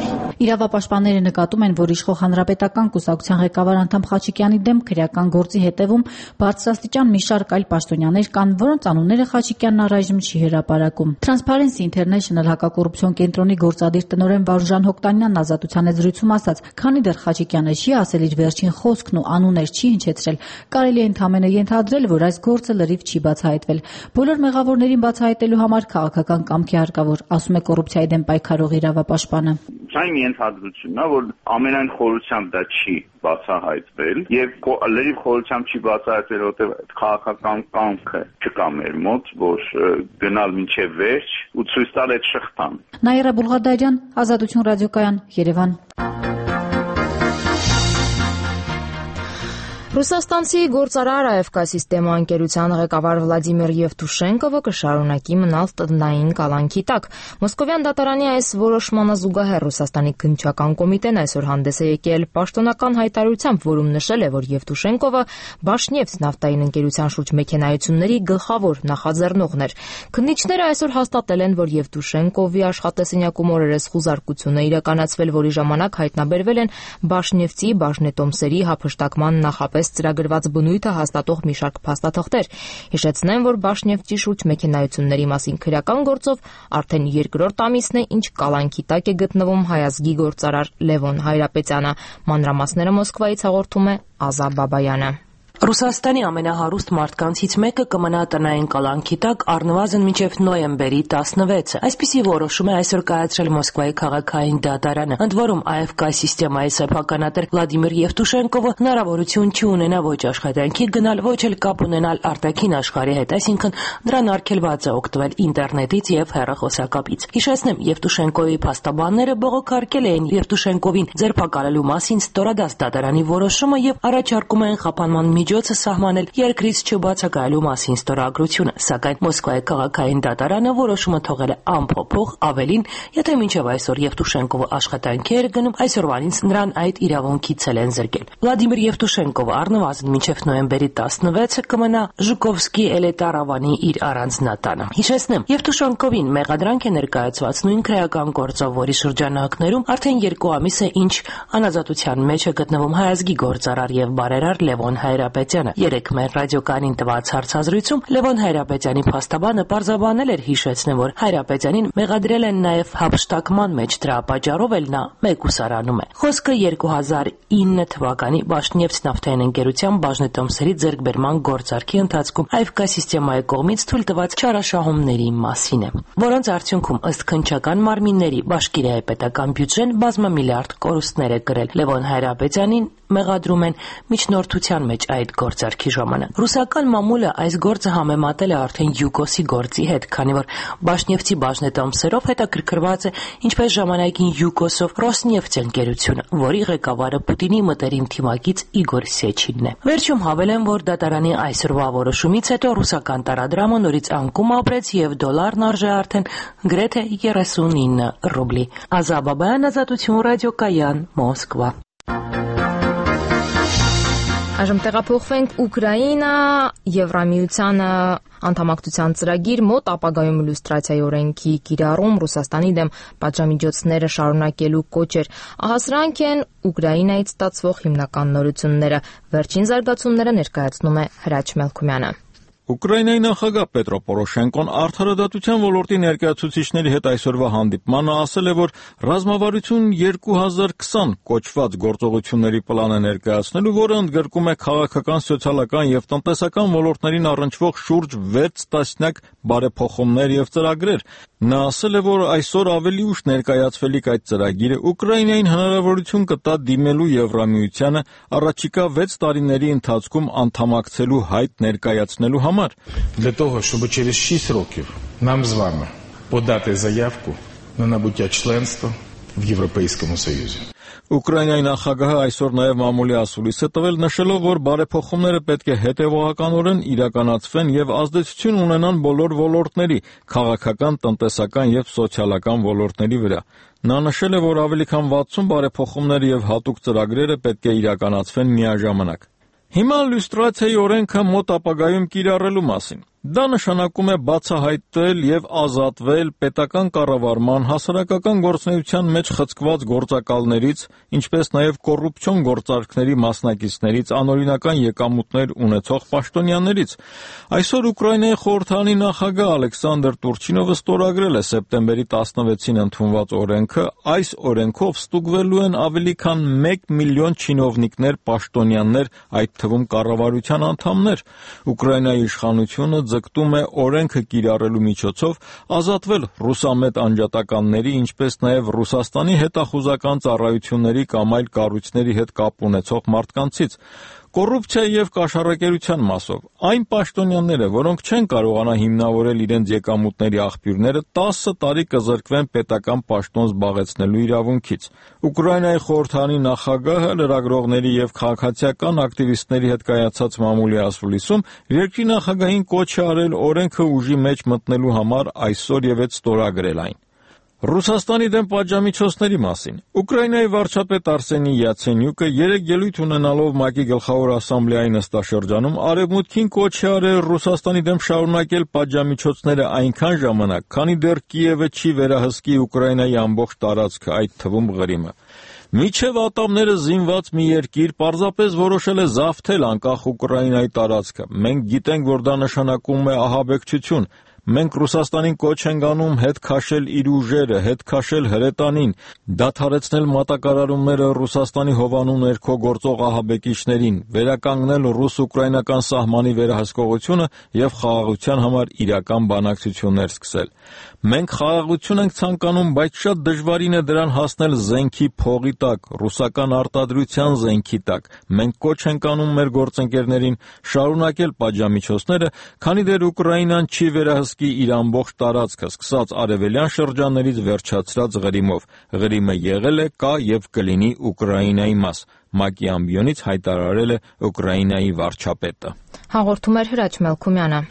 Իրավապաշտպանները նկատում են, որ իշխող հանրապետական կուսակցության ղեկավար անդամ Խաչիկյանի դեմ քրեական գործի հետևում բարձրաստիճան մի շարք այլ պաշտոնյաներ կան, որոնց անունները Խաչիկյանն առայժմ չի հրապարակում։ Transparency International հակակոռուպցիոն կենտրոնի գործադիր տնօրեն Վարուժան Հոկտանյանն Ազատության եզրույցում ասաց, քանի դեռ Խաչիկյանը չի ասել իր վերջին խոսքն ու անուններ չի հնչեցրել, կարելի է ընդհանրապես ենթադրել, որ այս գործը լրիվ չի բացահայտվել։ Բոլոր մեղավորներին բացահայտելու համար քաղաքական կամք է հարկավոր, ասում է կոռուպցիայի դեմ պայքարող իրավապաշտպանը։ Սա իմ ենթադրությունն է, որ ամենայն խորությամբ դա չի բացահայտվել եւ լրիվ խորությամբ չի բացահայտվել, որտեղ քաղաքական կամքը չկա մեր մոտ, որ գնալ մինչեւ վերջ ու ցույց տալ այդ շղթան։ Նաիրա Բուլղադարյան, Ազատություն ռադիոկայան, Երևան։ Ռուսաստանցի գործարար ԱՖԿ սիստեմա ընկերության ղեկավար Վլադիմիր Եվտուշենկովը կշարունակի մնալ տնային կալանքի տակ։ Մոսկովյան դատարանի այս որոշմանը զուգահեռ Ռուսաստանի քննչական կոմիտեն այսօր հանդես է եկել պաշտոնական հայտարարությամբ, որում նշել է, որ Եվտուշենկովը Բաշնեֆթ նավթային ընկերության շուրջ մեքենայությունների գլխավոր նախաձեռնողն էր։ Քննիչները այսօր հաստատել են, որ Եվտուշենկովի աշխատասենյակում օրերս խուզարկություն է իրականացվել, որի ժամանակ հայտնաբերվել են Բաշնեֆթի բաժնետոմսերի հափշտակման նախապես ծրագրված բնույթը հաստատող մի շարք փաստաթղթեր։ Հիշեցնեմ, որ Բաշնեֆթի շուրջ մեքենայությունների մասին քրեական գործով արդեն երկրորդ ամիսն է, ինչ կալանքի տակ է գտնվում հայազգի գործարար Լևոն Հայրապետյանը։ Մանրամասները Մոսկվայից հաղորդում է Ազա Բաբայանը։ Ռուսաստանի ամենահարուստ մարդկանցից մեկը կմնա տնային կալանքի տակ առնվազն մինչև նոյեմբերի 16-ը։ Այսպիսի որոշում է այսօր կայացրել Մոսկվայի քաղաքային դատարանը, ընդ որում ԱՖԿ սիստեմայի սեփականատեր Վլադիմիր Եվտուշենկովը հնարավորություն չի ունենա ոչ աշխատանքի գնալ, ոչ էլ կապ ունենալ արտաքին աշխարհի հետ, այսինքն նրան արգելված է օգտվել ինտերնետից եւ հեռախոսակապից։ Հիշեցնեմ, Եվտուշենկովի փաստաբանները բողոքարկել էին Եվտուշենկովին ձերբակալելու մասին ստորադաս դատարանի որոշումը եւ առաջարկում են խափանման միջոցը սահմանել երկրից չբացակայելու մասին ստորագրությունը, սակայն Մոսկվայի քաղաքային դատարանը որոշումը թողել է անփոփոխ, ավելին, եթե մինչև այսօր Եվտուշենկովը աշխատանքի էր գնում, այսօրվանից նրան այդ իրավունքից են զրկել։ Վլադիմիր Եվտուշենկովը առնվազն մինչև նոյեմբերի 16-ը կմնա Ժուկովսկի Էլետարավանի իր առանձնատանը։ Հիշեցնեմ, Եվտուշենկովին մեղադրանք է ներկայացված նույն քրեական գործով, որի շրջանակներում արդեն 2 ամիս է ինչ անազատության մեջ է գտնվում հայազգի գործարար եւ բարերար Լևոն Հայրապետյանը։ Երեկ մեր ռադիոկանին տված հարցազրույցում Լևոն Հայրապետյանի փաստաբանը պարզաբանել էր, հիշեցնեմ, որ Հայրապետյանին մեղադրել են նաև հափշտակման մեջ, դրա պատճառով էլ նա մեկուսարանում է։ Խոսքը 2009 թվականի Բաշնեֆթ նավթային ընկերության բաժնետոմսերի ձեռքբերման գործարքի ընթացքում ԱՖԿ սիստեմայի կողմից թույլ տված չարաշահումների մասին է, որոնց արդյունքում ըստ քննչական մարմինների Բաշկիրիայի պետական բյուջեն բազմամիլիարդ կորուստներ է կրել։ Լևոն Հայրապետյանին մեղադրում են միջնորդության մեջ այդ գործարքի ժամանակ։ Ռուսական մամուլը այս գործը համեմատել է արդեն Յուկոսի գործի հետ, քանի որ Բաշնեֆթի բաժնետոմսերով հետաքրքրված է ինչպես ժամանակին Յուկոսով Ռոսնեֆթ ընկերությունը, որի ղեկավարը Պուտինի մտերիմ թիմակից Իգոր Սեչինն է։ Վերջում հավելեմ, որ դատարանի այսօրվա որոշումից հետո ռուսական տարադրամը նորից անկում ապրեց եւ դոլարն արժե արդեն գրեթե 39 ռուբլի։ Ազա Բաբայան, Ազատություն ռադիոկայան, Մոսկվա։ Այժմ տեղափոխվենք Ուկրաինա, Եվրամիությանը անդամակցության ծրագիր մոտ ապագայում իլյուստրացիայի օրենքի կիրառում Ռուսաստանի դեմ պատժամիջոցները շարունակելու կոչեր։ Ահա սրանք են Ուկրաինայից ստացվող հիմնական նորությունները։ Վերջին զարգացումները ներկայացնում է Հրաչ Մելքումյանը։ Ուկրաինայի նախագահ Պետրո Պորոշենկոն արդարադատության ոլորտի ներկայացուցիչների հետ այսօրվա հանդիպմանը ասել է, որ ռազմավարություն 2020 կոչված գործողությունների պլան է ներկայացնելու, որը ընդգրկում է քաղաքական, սոցիալական եւ տնտեսական ոլորտներին առնչվող շուրջ 6 տասնյակ բարեփոխումներ եւ ծրագրեր։ Նա ասել է, որ այսօր ավելի ուշ ներկայացվելիք այդ ծրագիրը Ուկրաինային հնարավորություն կտա դիմելու Եվրամիությանը առաջիկա 6 տարիների ընթացքում անդամակցելու հայտ ներկայացնելու համար. Для того, чтобы через 6 років нам з вами подати заявку на набуття членства в Європейському Союзі. Ուկրաինայի նախագահը այսօր նաև մամուլի ասուլիս է տվել, նշելով, որ բարեփոխումները պետք է հետևողականորեն իրականացվեն եւ ազդեցություն ունենան բոլոր ոլորտների, քաղաքական, տնտեսական եւ սոցիալական ոլորտների վրա։ Նա նշել է, որ ավելի քան 60 բարեփոխումներ եւ հատուկ ծրագրերը պետք է իրականացվեն միաժամանակ։ Հիմա իլյուստրացիայի օրենքը մոտ ապագայում կիրառելու մասին։ Դա նշանակում է բացահայտել եւ ազատվել պետական կառավարման, հասարակական գործունեության մեջ խցկված գործակալներից, ինչպես նաեւ կոռուպցիոն գործարքների մասնակիցներից, անօրինական եկամուտներ ունեցող պաշտոնյաներից։ Այսօր Ուկրաինայի խորհրդարանի նախագահ Ալեքսանդր Տուրչինովը ստորագրել է սեպտեմբերի 16-ին ընդունված օրենքը։ Այս օրենքով ստուգվելու են ավելի քան 1 միլիոն չինովնիկներ, պաշտոնյաներ, այդ թվում կառավարության անդամներ։ Ուկրաինայի իշխանությունը ձգտում է օրենքը կիրառելու միջոցով ազատվել ռուսամետ անջատականների, ինչպես նաև Ռուսաստանի հետախուզական ծառայությունների կամ այլ կառույցների հետ կապ ունեցող մարդկանցից։ Կոռուպցիայի եւ կաշառակերության մասով այն պաշտոնյաները, որոնք չեն կարողանա հիմնավորել իրենց եկամուտների աղբյուրները, 10 տարի կզրկվեն պետական պաշտոն զբաղեցնելու իրավունքից։ Ուկրաինայի խորհրդարանի նախագահը լրագրողների եւ քաղաքացիական ակտիվիստների հետ կայացած մամուլի ասուլիսում երկրի նախագահին կոչ է արել օրենքը ուժի մեջ մտնելու համար այսօր եւ այդ ստորագրել այն։ Ռուսաստանի դեմ պատժամիջոցների մասին Ուկրաինայի վարչապետ Արսենի Յացենյուկը երեկ ելույթ ունենալով ՄԱԿ-ի գլխավոր ասամբլեայի նստաշրջանում արևմուտքին կոչ է արել Ռուսաստանի դեմ շարունակել պատժամիջոցները այնքան ժամանակ, քանի դեռ Կիևը չի վերահսկի Ուկրաինայի ամբողջ տարածքը, այդ թվում Ղրիմը։ Միջև ատամները զինված մի երկիր պարզապես որոշել է զավթել անկախ Ուկրաինայի տարածքը։ Մենք գիտենք, որ դա նշանակում է ահաբեկչություն։ Մենք Ռուսաստանին կոչ ենք անում հետ քաշել իր ուժերը, հետ քաշել հրետանին, դադարեցնել մատակարարումները Ռուսաստանի հովանու ներքո գործող ահաբեկիչներին, վերականգնել ռուս-ուկրաինական սահմանի վերահսկողությունը եւ խաղաղության համար իրական բանակցություններ սկսել։ Մենք խաղաղություն ենք ցանկանում, բայց շատ դժվարին է դրան հասնել զենքի փողի տակ, ռուսական արտադրության զենքի տակ։ Մենք կոչ ենք անում մեր գործընկերներին շարունակել պատժամիջոցները, քանի դեռ Ուկրաինան չի վերահսկի իր ամբողջ տարածքը, սկսած արևելյան շրջաններից վերջացրած Ղրիմով։ Ղրիմը եղել է, կա եւ կլինի Ուկրաինայի մաս։ ՄԱԿ-ի ամբիոնից հայտարարել է Ուկրաինայի վարչապետը։ Հաղորդում էր Հրաչ Մելքումյանը։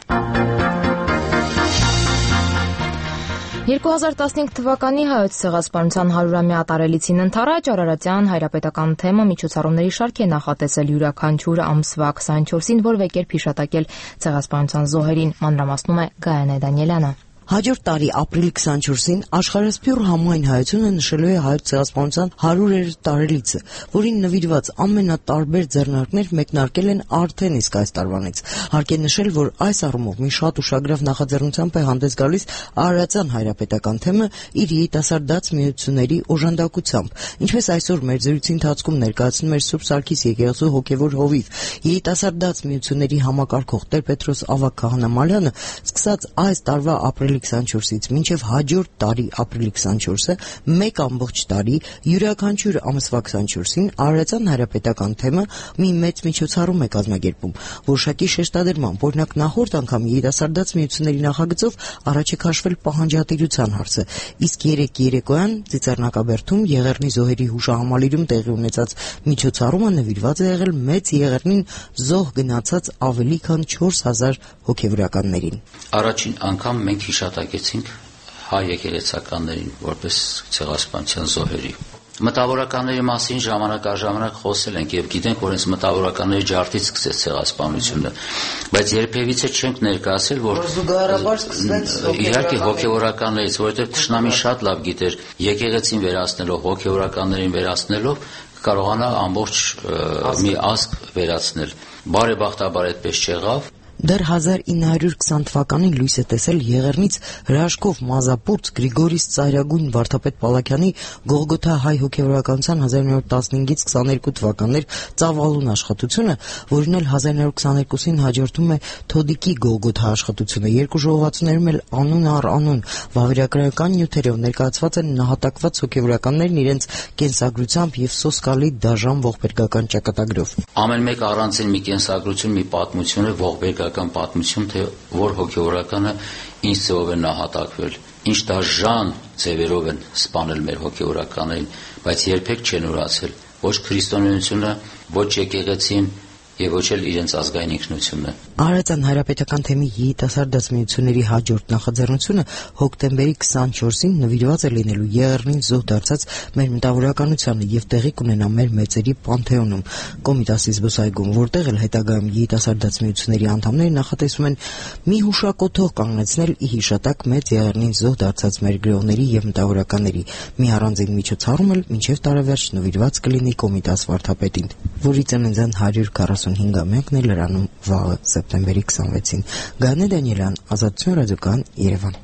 2015 թվականի հայոց ցեղասպանության 100-ամյա տարելիցին ընթառաջ Արարատյան հայրապետական թեմը միջոցառումների շարք է նախատեսել յուրաքանչյուր ամսվա 24-ին, որով է կերպ հիշատակել ցեղասպանության զոհերին, մանրամասնում է Գայանե Դանիելյանը։ Հաջորդ տարի ապրիլի 24-ին աշխարհասփյուռ համայն հայությունը նշելու է հայոց ցեղասպանության 100-րդ տարելիցը, որին նվիրված ամենատարբեր ձեռնարկներ մեկնարկել են արդեն իսկ այս տարվանից։ Հարկ է նշել, որ այս առումով մի շատ ուշագրավ նախաձեռնությամբ է հանդես գալիս Արարատյան հայրապետական թեմը իր երիտասարդաց միությունների օժանդակությամբ, ինչպես այսօր մեր զրույցի ընթացքում ներկայացնում էր Սուրբ Սարգիս եկեղեցու հոգևոր հովիվ երիտասարդաց միությունների համակարգող Տեր-Պետրոս Ավագ Քահանամարյանը, սկսած այս տարվա ապրիլի 24-ից մինչև հաջորդ տարի ապրիլի 24-ը մեկ ամբողջ տարի յուրաքանչյուր ամսվա 24-ին Արարատյան հայրապետական թեմը մի մեծ միջոցառում է կազմակերպում, որոշակի շեշտադրմամբ, օրինակ նախորդ անգամ երիտասարդաց միությունների նախագծով առաջ է քաշվել պահանջատիրության հարցը, իսկ երեկոյան Ծիծեռնակաբերդում Եղեռնի զոհերի հուշահամալիրում տեղի ունեցած միջոցառումը նվիրված է եղել մեծ Եղեռնին զոհ գնացած ավելի քան 4000 հոգևորականներին։ Առաջին անգամ մենք հիշատակեցինք հայ եկեղեցականներին որպես ցեղասպանության զոհերի։ Մտավորականների մասին ժամանակ առ ժամանակ խոսել ենք եւ գիտենք, որ այս մտավորականների ջարդից սկսեց ցեղասպանությունը, բայց երբևիցե չենք ներկայացել, որ զուգահեռաբար սկսվեց իհարկե հոգեվորականներից, որովհետեւ Թշնամին շատ լավ գիտեր, եկեղեցին վերացնելով, հոգեվորականներին վերացնելով կարողանա ամբողջ մի ազգ վերացնել։ Բարեբախտաբար այդպես չեղավ։ Դեռ 1920 թվականին լույս է տեսել Եղեռնից հրաշքով մազապուրծ Գրիգորիս Ծայրագույն Վարդապետ Պալաքյանի Գողգոթա հայ հոգևորականության 1915-ից 22 թվականներ ծավալուն աշխատությունը, որին էլ 1922-ին հաջորդում է Թոդիկի Գողգոթա աշխատությունը։ Երկու ժողովածուներում էլ անուն առ անուն վավերագրական նյութերով ներկայացված են նահատակված հոգևորականներն իրենց կենսագրությամբ եւ սոսկալի դաժան ողբերգական ճակատագրով։ Ամեն մեկ առանցին մի կենսագրություն, մի պատմություն է, ողբերգական պատմություն, թե որ հոգևորականը ինչ ձևով է նահատակվել, ինչ դաժան ձևերով են սպանել մեր հոգևորականներին, բայց երբեք չեն ուրացել ոչ քրիստոնեությունը, ոչ եկեղեցին եւ ոչ էլ իրենց ազգային ինքնությունը։ Արարատյան հանրապետական թեմի երիտասարդ դասմիությունների հաջորդ նախաձեռնությունը հոկտեմբերի 24-ին նվիրված է լինելու եղեռնին զոհ դարձած մեր մտավորականությանը եւ տեղի կունենա մեր մեծերի պանթեոնում Կոմիտասի զբոսայգում, որտեղ էլ հետագայում երիտասարդ դասմիությունների անդամները նախատեսում են մի հուշակոթող կանգնեցնել ի հիշատակ մեծ եղեռնին զոհ դարձած մեր գրողների եւ մտավորականների։ Մի առանձին միջոցառում էլ մինչեւ տարեվերջ նվիրված կլինի Կոմիտաս վարդապետին, որի ծննդյան 145-ամյակն է լրանում վաղը սեպտեմբերի 26-ին։ Գանե Դանիելյան, Ազատություն ռադիոկայան, Երևան։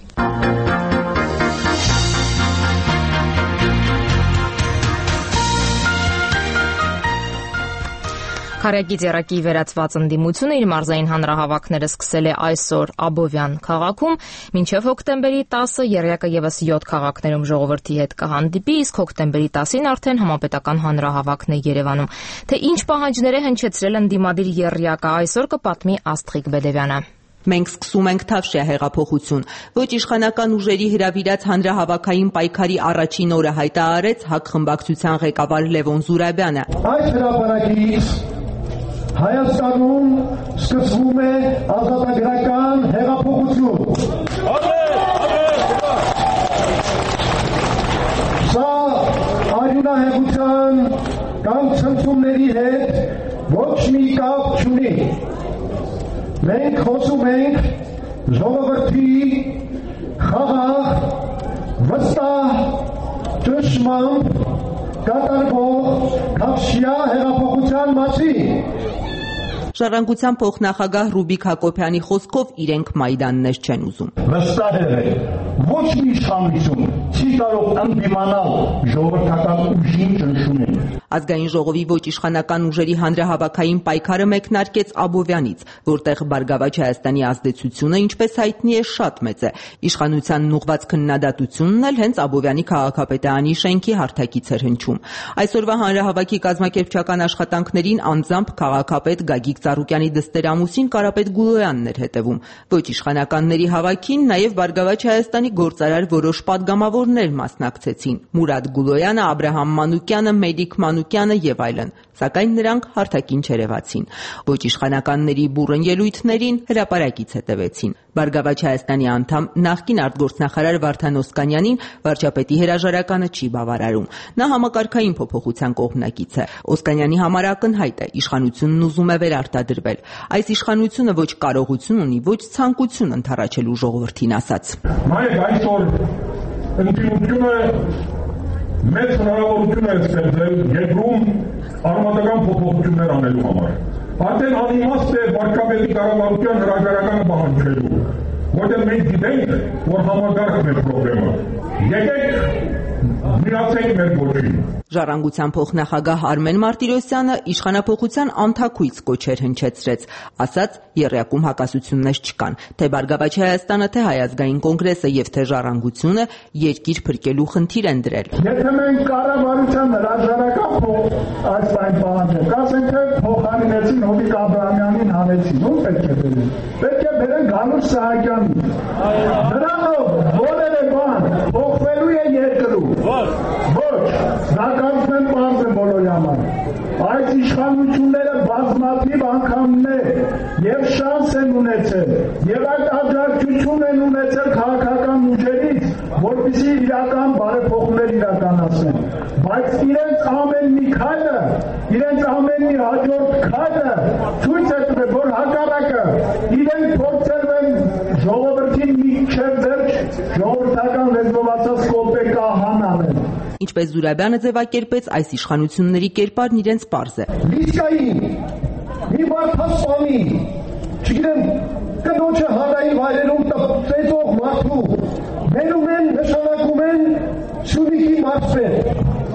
Քարյակից եռակի վերածված ընդդիմությունը իր մարզային հանրահավաքները սկսել է այսօր Աբովյան քաղաքում, մինչև հոկտեմբերի 10-ը եռյակը եւս 7 քաղաքներում ժողովրդի հետ կհանդիպի, իսկ հոկտեմբերի 10-ին արդեն համապետական հանրահավաքն է Երևանում։ Թե ինչ պահանջներ է հնչեցրել ընդդիմադիր եռյակը, այսօր կպատմի Աստղիկ Բեդևյանը։ Մենք սկսում ենք Թավշյա հեղափոխություն։ Ոչ իշխանական ուժերի հրավիրած հանրահավաքային պայքարի առաջին օրը հայտարարեց ՀԱԿ խմբակցության ղեկավար Լևոն Զուրաբյանը։ Այս հրապարակից Հայաստանում սկսվում է ազատագրական հեղափոխություն։ Սա արյունահեղության կամ ցնցումների հետ ոչ մի կապ չունի։ Մենք խոսում ենք ժողովրդի խաղաղ, վստահ, ճշմարտ կատարվող Թավշյա հեղափոխության մասին։ Ժառանգության փոխնախագահ Ռուբիկ Հակոբյանի խոսքով իրենք Մայդաններ չեն ուզում։ Վստահ եղեք, ոչ մի իշխանություն չի կարող ընդդիմանալ ժողովրդական ուժին ճնշումին։ Ազգային ժողովի ոչ իշխանական ուժերի հանրահավաքային պայքարը մեկնարկեց Աբովյանից, որտեղ Բարգավաճ Հայաստանի ազդեցությունը, ինչպես հայտնի է, շատ մեծ է։ Իշխանությանն ուղղված քննադատությունն էլ հենց Աբովյանի քաղաքապետարանի շենքի հարթակից էր հնչում։ Այսօրվա հանրահավաքի կազմակերպչական աշխատանքներին անձամբ քաղաքապետ Գագիկ Ծառուկյանի դստերամուսին Կարապետ Գուլոյանն էր հետևում։ Ոչ իշխանականների հավաքին նաև Բարգավաճ Հայաստանի գործարար որոշ падգամավորներ մասնակցեցին՝ Մուրադ Գուլոյանը, Աբրահամ Մանուկյանը, Մեդիկ Մանուկյանը եւ այլն, սակայն նրանք հարթակին չերևացին։ Ոչ իշխանականների բուռն ելույթներին հրապարակից հետևեցին։ Բարգավաճ Հայաստանի անդամ նախկին արտգործնախարար Վարդան Օսկանյանին վարչապետի հրաժարականը չի բավարարում։ Նա համակարգային փոփոխության կողմնակից է։ Օսկանյանի համար ակնհայտ է, իշխանությունն ուզում է վերարտադրվել։ Այս իշխանությունը ոչ կարողություն ունի, ոչ ցանկություն ընդառաջելու ժողովրդին ասաց։ Նայեք, այսօր ընդդիմությունը մեծ հնարավորություն է ստեղծել երկրում արմատական փոփոխություններ անելու համար։ Արդեն անիմաստ է վարչապետի կառավարության հրաժարականը պահանջելու, որտեղ մենք գիտենք, որ համագարկն է խնդրումը։ Եկեք միացենք մեր ոչին։ Ժառանգության փոխնախագահ Արմեն Մարտիրոսյանը իշխանափոխության անթաքույց կոչեր հնչեցրեց, ասաց եռյակում հակասություններ չկան, թե Բարգավաճ Հայաստանը, թե Հայ ազգային կոնգրեսը եւ թե Ժառանգությունը երկիր փրկելու խնդիր են դրել։ Եթե մենք կառավարության հրաժարական այս բան պահանջենք, ասենք թե փոխարինեցին Հովիկ Աբրահամյանին հանեցին, ո՞ւր պետք է բերեն։ Պետք է բերեն Գանուշ Սահակյանին։ Դրանով որևէ բան փոխվելու է երկրում։ Ոչ, դա կանցնեն պարզ է բոլորի համար։ Այս իշխանությունները բազմաթիվ անգամներ եւ շանս են ունեցել եւ այդ աջակցություն են ունեցել քաղաքական ուժերից, որպեսզի իրական բարեփոխումներ իրականացնեն։ Բայց իրենց ամեն մի քայլը, իրենց ամեն մի հաջորդ քայլը ցույց է տվել, որ հակառակը իրենք փորձել են ժողովրդին միջև վերջ ժողովրդական լեզվով ասած կոպեկահան անել։ Ինչպես Զուրաբյանը ձևակերպեց, այս իշխանությունների կերպարն իրենց պարզ է։ Լիսկային մի մարդասպանի, չգիտեմ, կնոջը հանրային վայրերում ծեծող մարդու մերում են, նշանակում են Սյունիքի մարզպետ։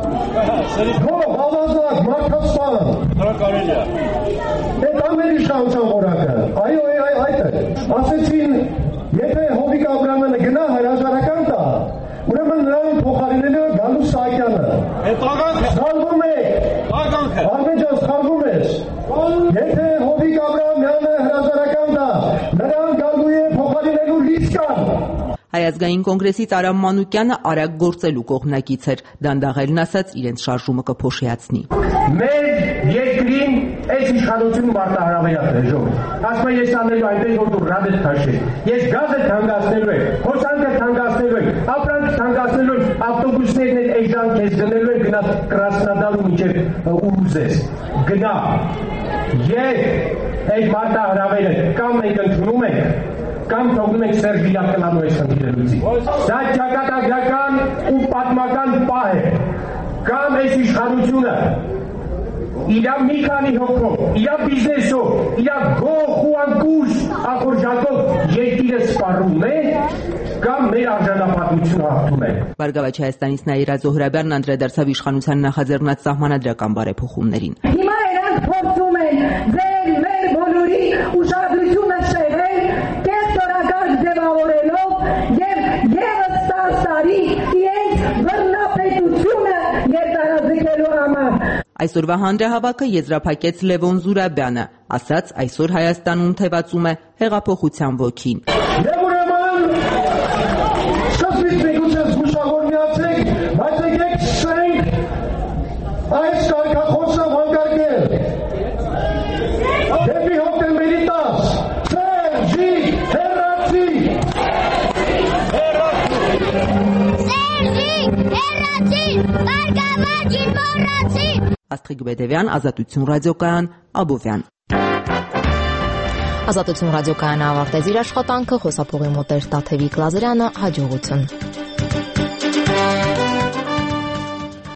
Գող, ավազակ, մարդասպան։ Այդ ամեն իշխանության որակը, այո, այդ է։ Ասեցին, եթե Հովիկ Աբրահամյանը գնա հրաժարական տա, ուրեմն նրան փոխարինելու է Գանուշ Սահակյանը։ Սխալվում եք։ Արմեն ջան, սխալվում ես։ Եթե Հովիկ Աբրահամյանը հրաժարական տա, նրան գալու է փոխարինելու Լիսկան։ Հայ ազգային կոնգրեսից Արամ Մանուկյանը արագ գործելու կողմնակից էր, դանդաղելն ասած իրենց շարժումը կփոշիացնի։ Մեր երկրին այս իշխանությունը մարտահրավերات է ժողով։ Ասում եմ ես անելու այնպես որ դու ռադես քաշես։ Ես գազը թանկացնելու եմ, հոսանքը թանկացնելու եմ, ապրանքը թանկացնելու եմ, ավտոբուսներն էլ էժան քեզ գնելու են գնաց Կրասնոդարու մինչև ուզես։ Գնա։ Եվ այդ մարտահրավերը կամ մենք ընդունում ենք, կամ թողնում ենք Սերժ Իրակնանու այս խնդիրելուցի։ Դա ճակատագրական ու պատմական պահ է։ Կամ այս իշխանությունը իր մի քանի հոգով, իր բիզնեսով, իր գող ու անկուս ախորժակով երկիրը սպառում է, կամ մեր արժանապատվությունը հաղթում է։ Բարգավաճ Հայաստանից Նաիրա Զոհրաբյանն անդրադարձավ իշխանության նախաձեռնած սահմանադրական բարեփոխումներին։ Հիմա նրանք փորձում են մեր բոլորի ուշադրությունը շեղել կեղծորական ձևավորելով եւ եւս 10 տարի իրենց բռնապետությունը ներկայացնելու համար։ Այսօրվա հանրահավաքը եզրափակեց Լևոն Զուրաբյանը, ասաց այսօր Հայաստանում թևածում է հեղափոխության ոգին։ Եվ ուրեմն սկզբից միգուցե զգուշավոր միացեք, բայց եկեք սկսենք այս կարգախոսը վանկարկել։ Դեպի հոկտեմբերի 10 Սերժի հեռացի։ Սերժի հեռացի, Բարգավաճին մոռացի։ Աստղիկ Բեդևյան, Ազատություն ռադիոկայան, Աբովյան։ Ազատություն ռադիոկայանը ավարտեց իր աշխատանքը, խոսափողի մոտ էր Տաթևիկ Լազարյանը, հաջողություն։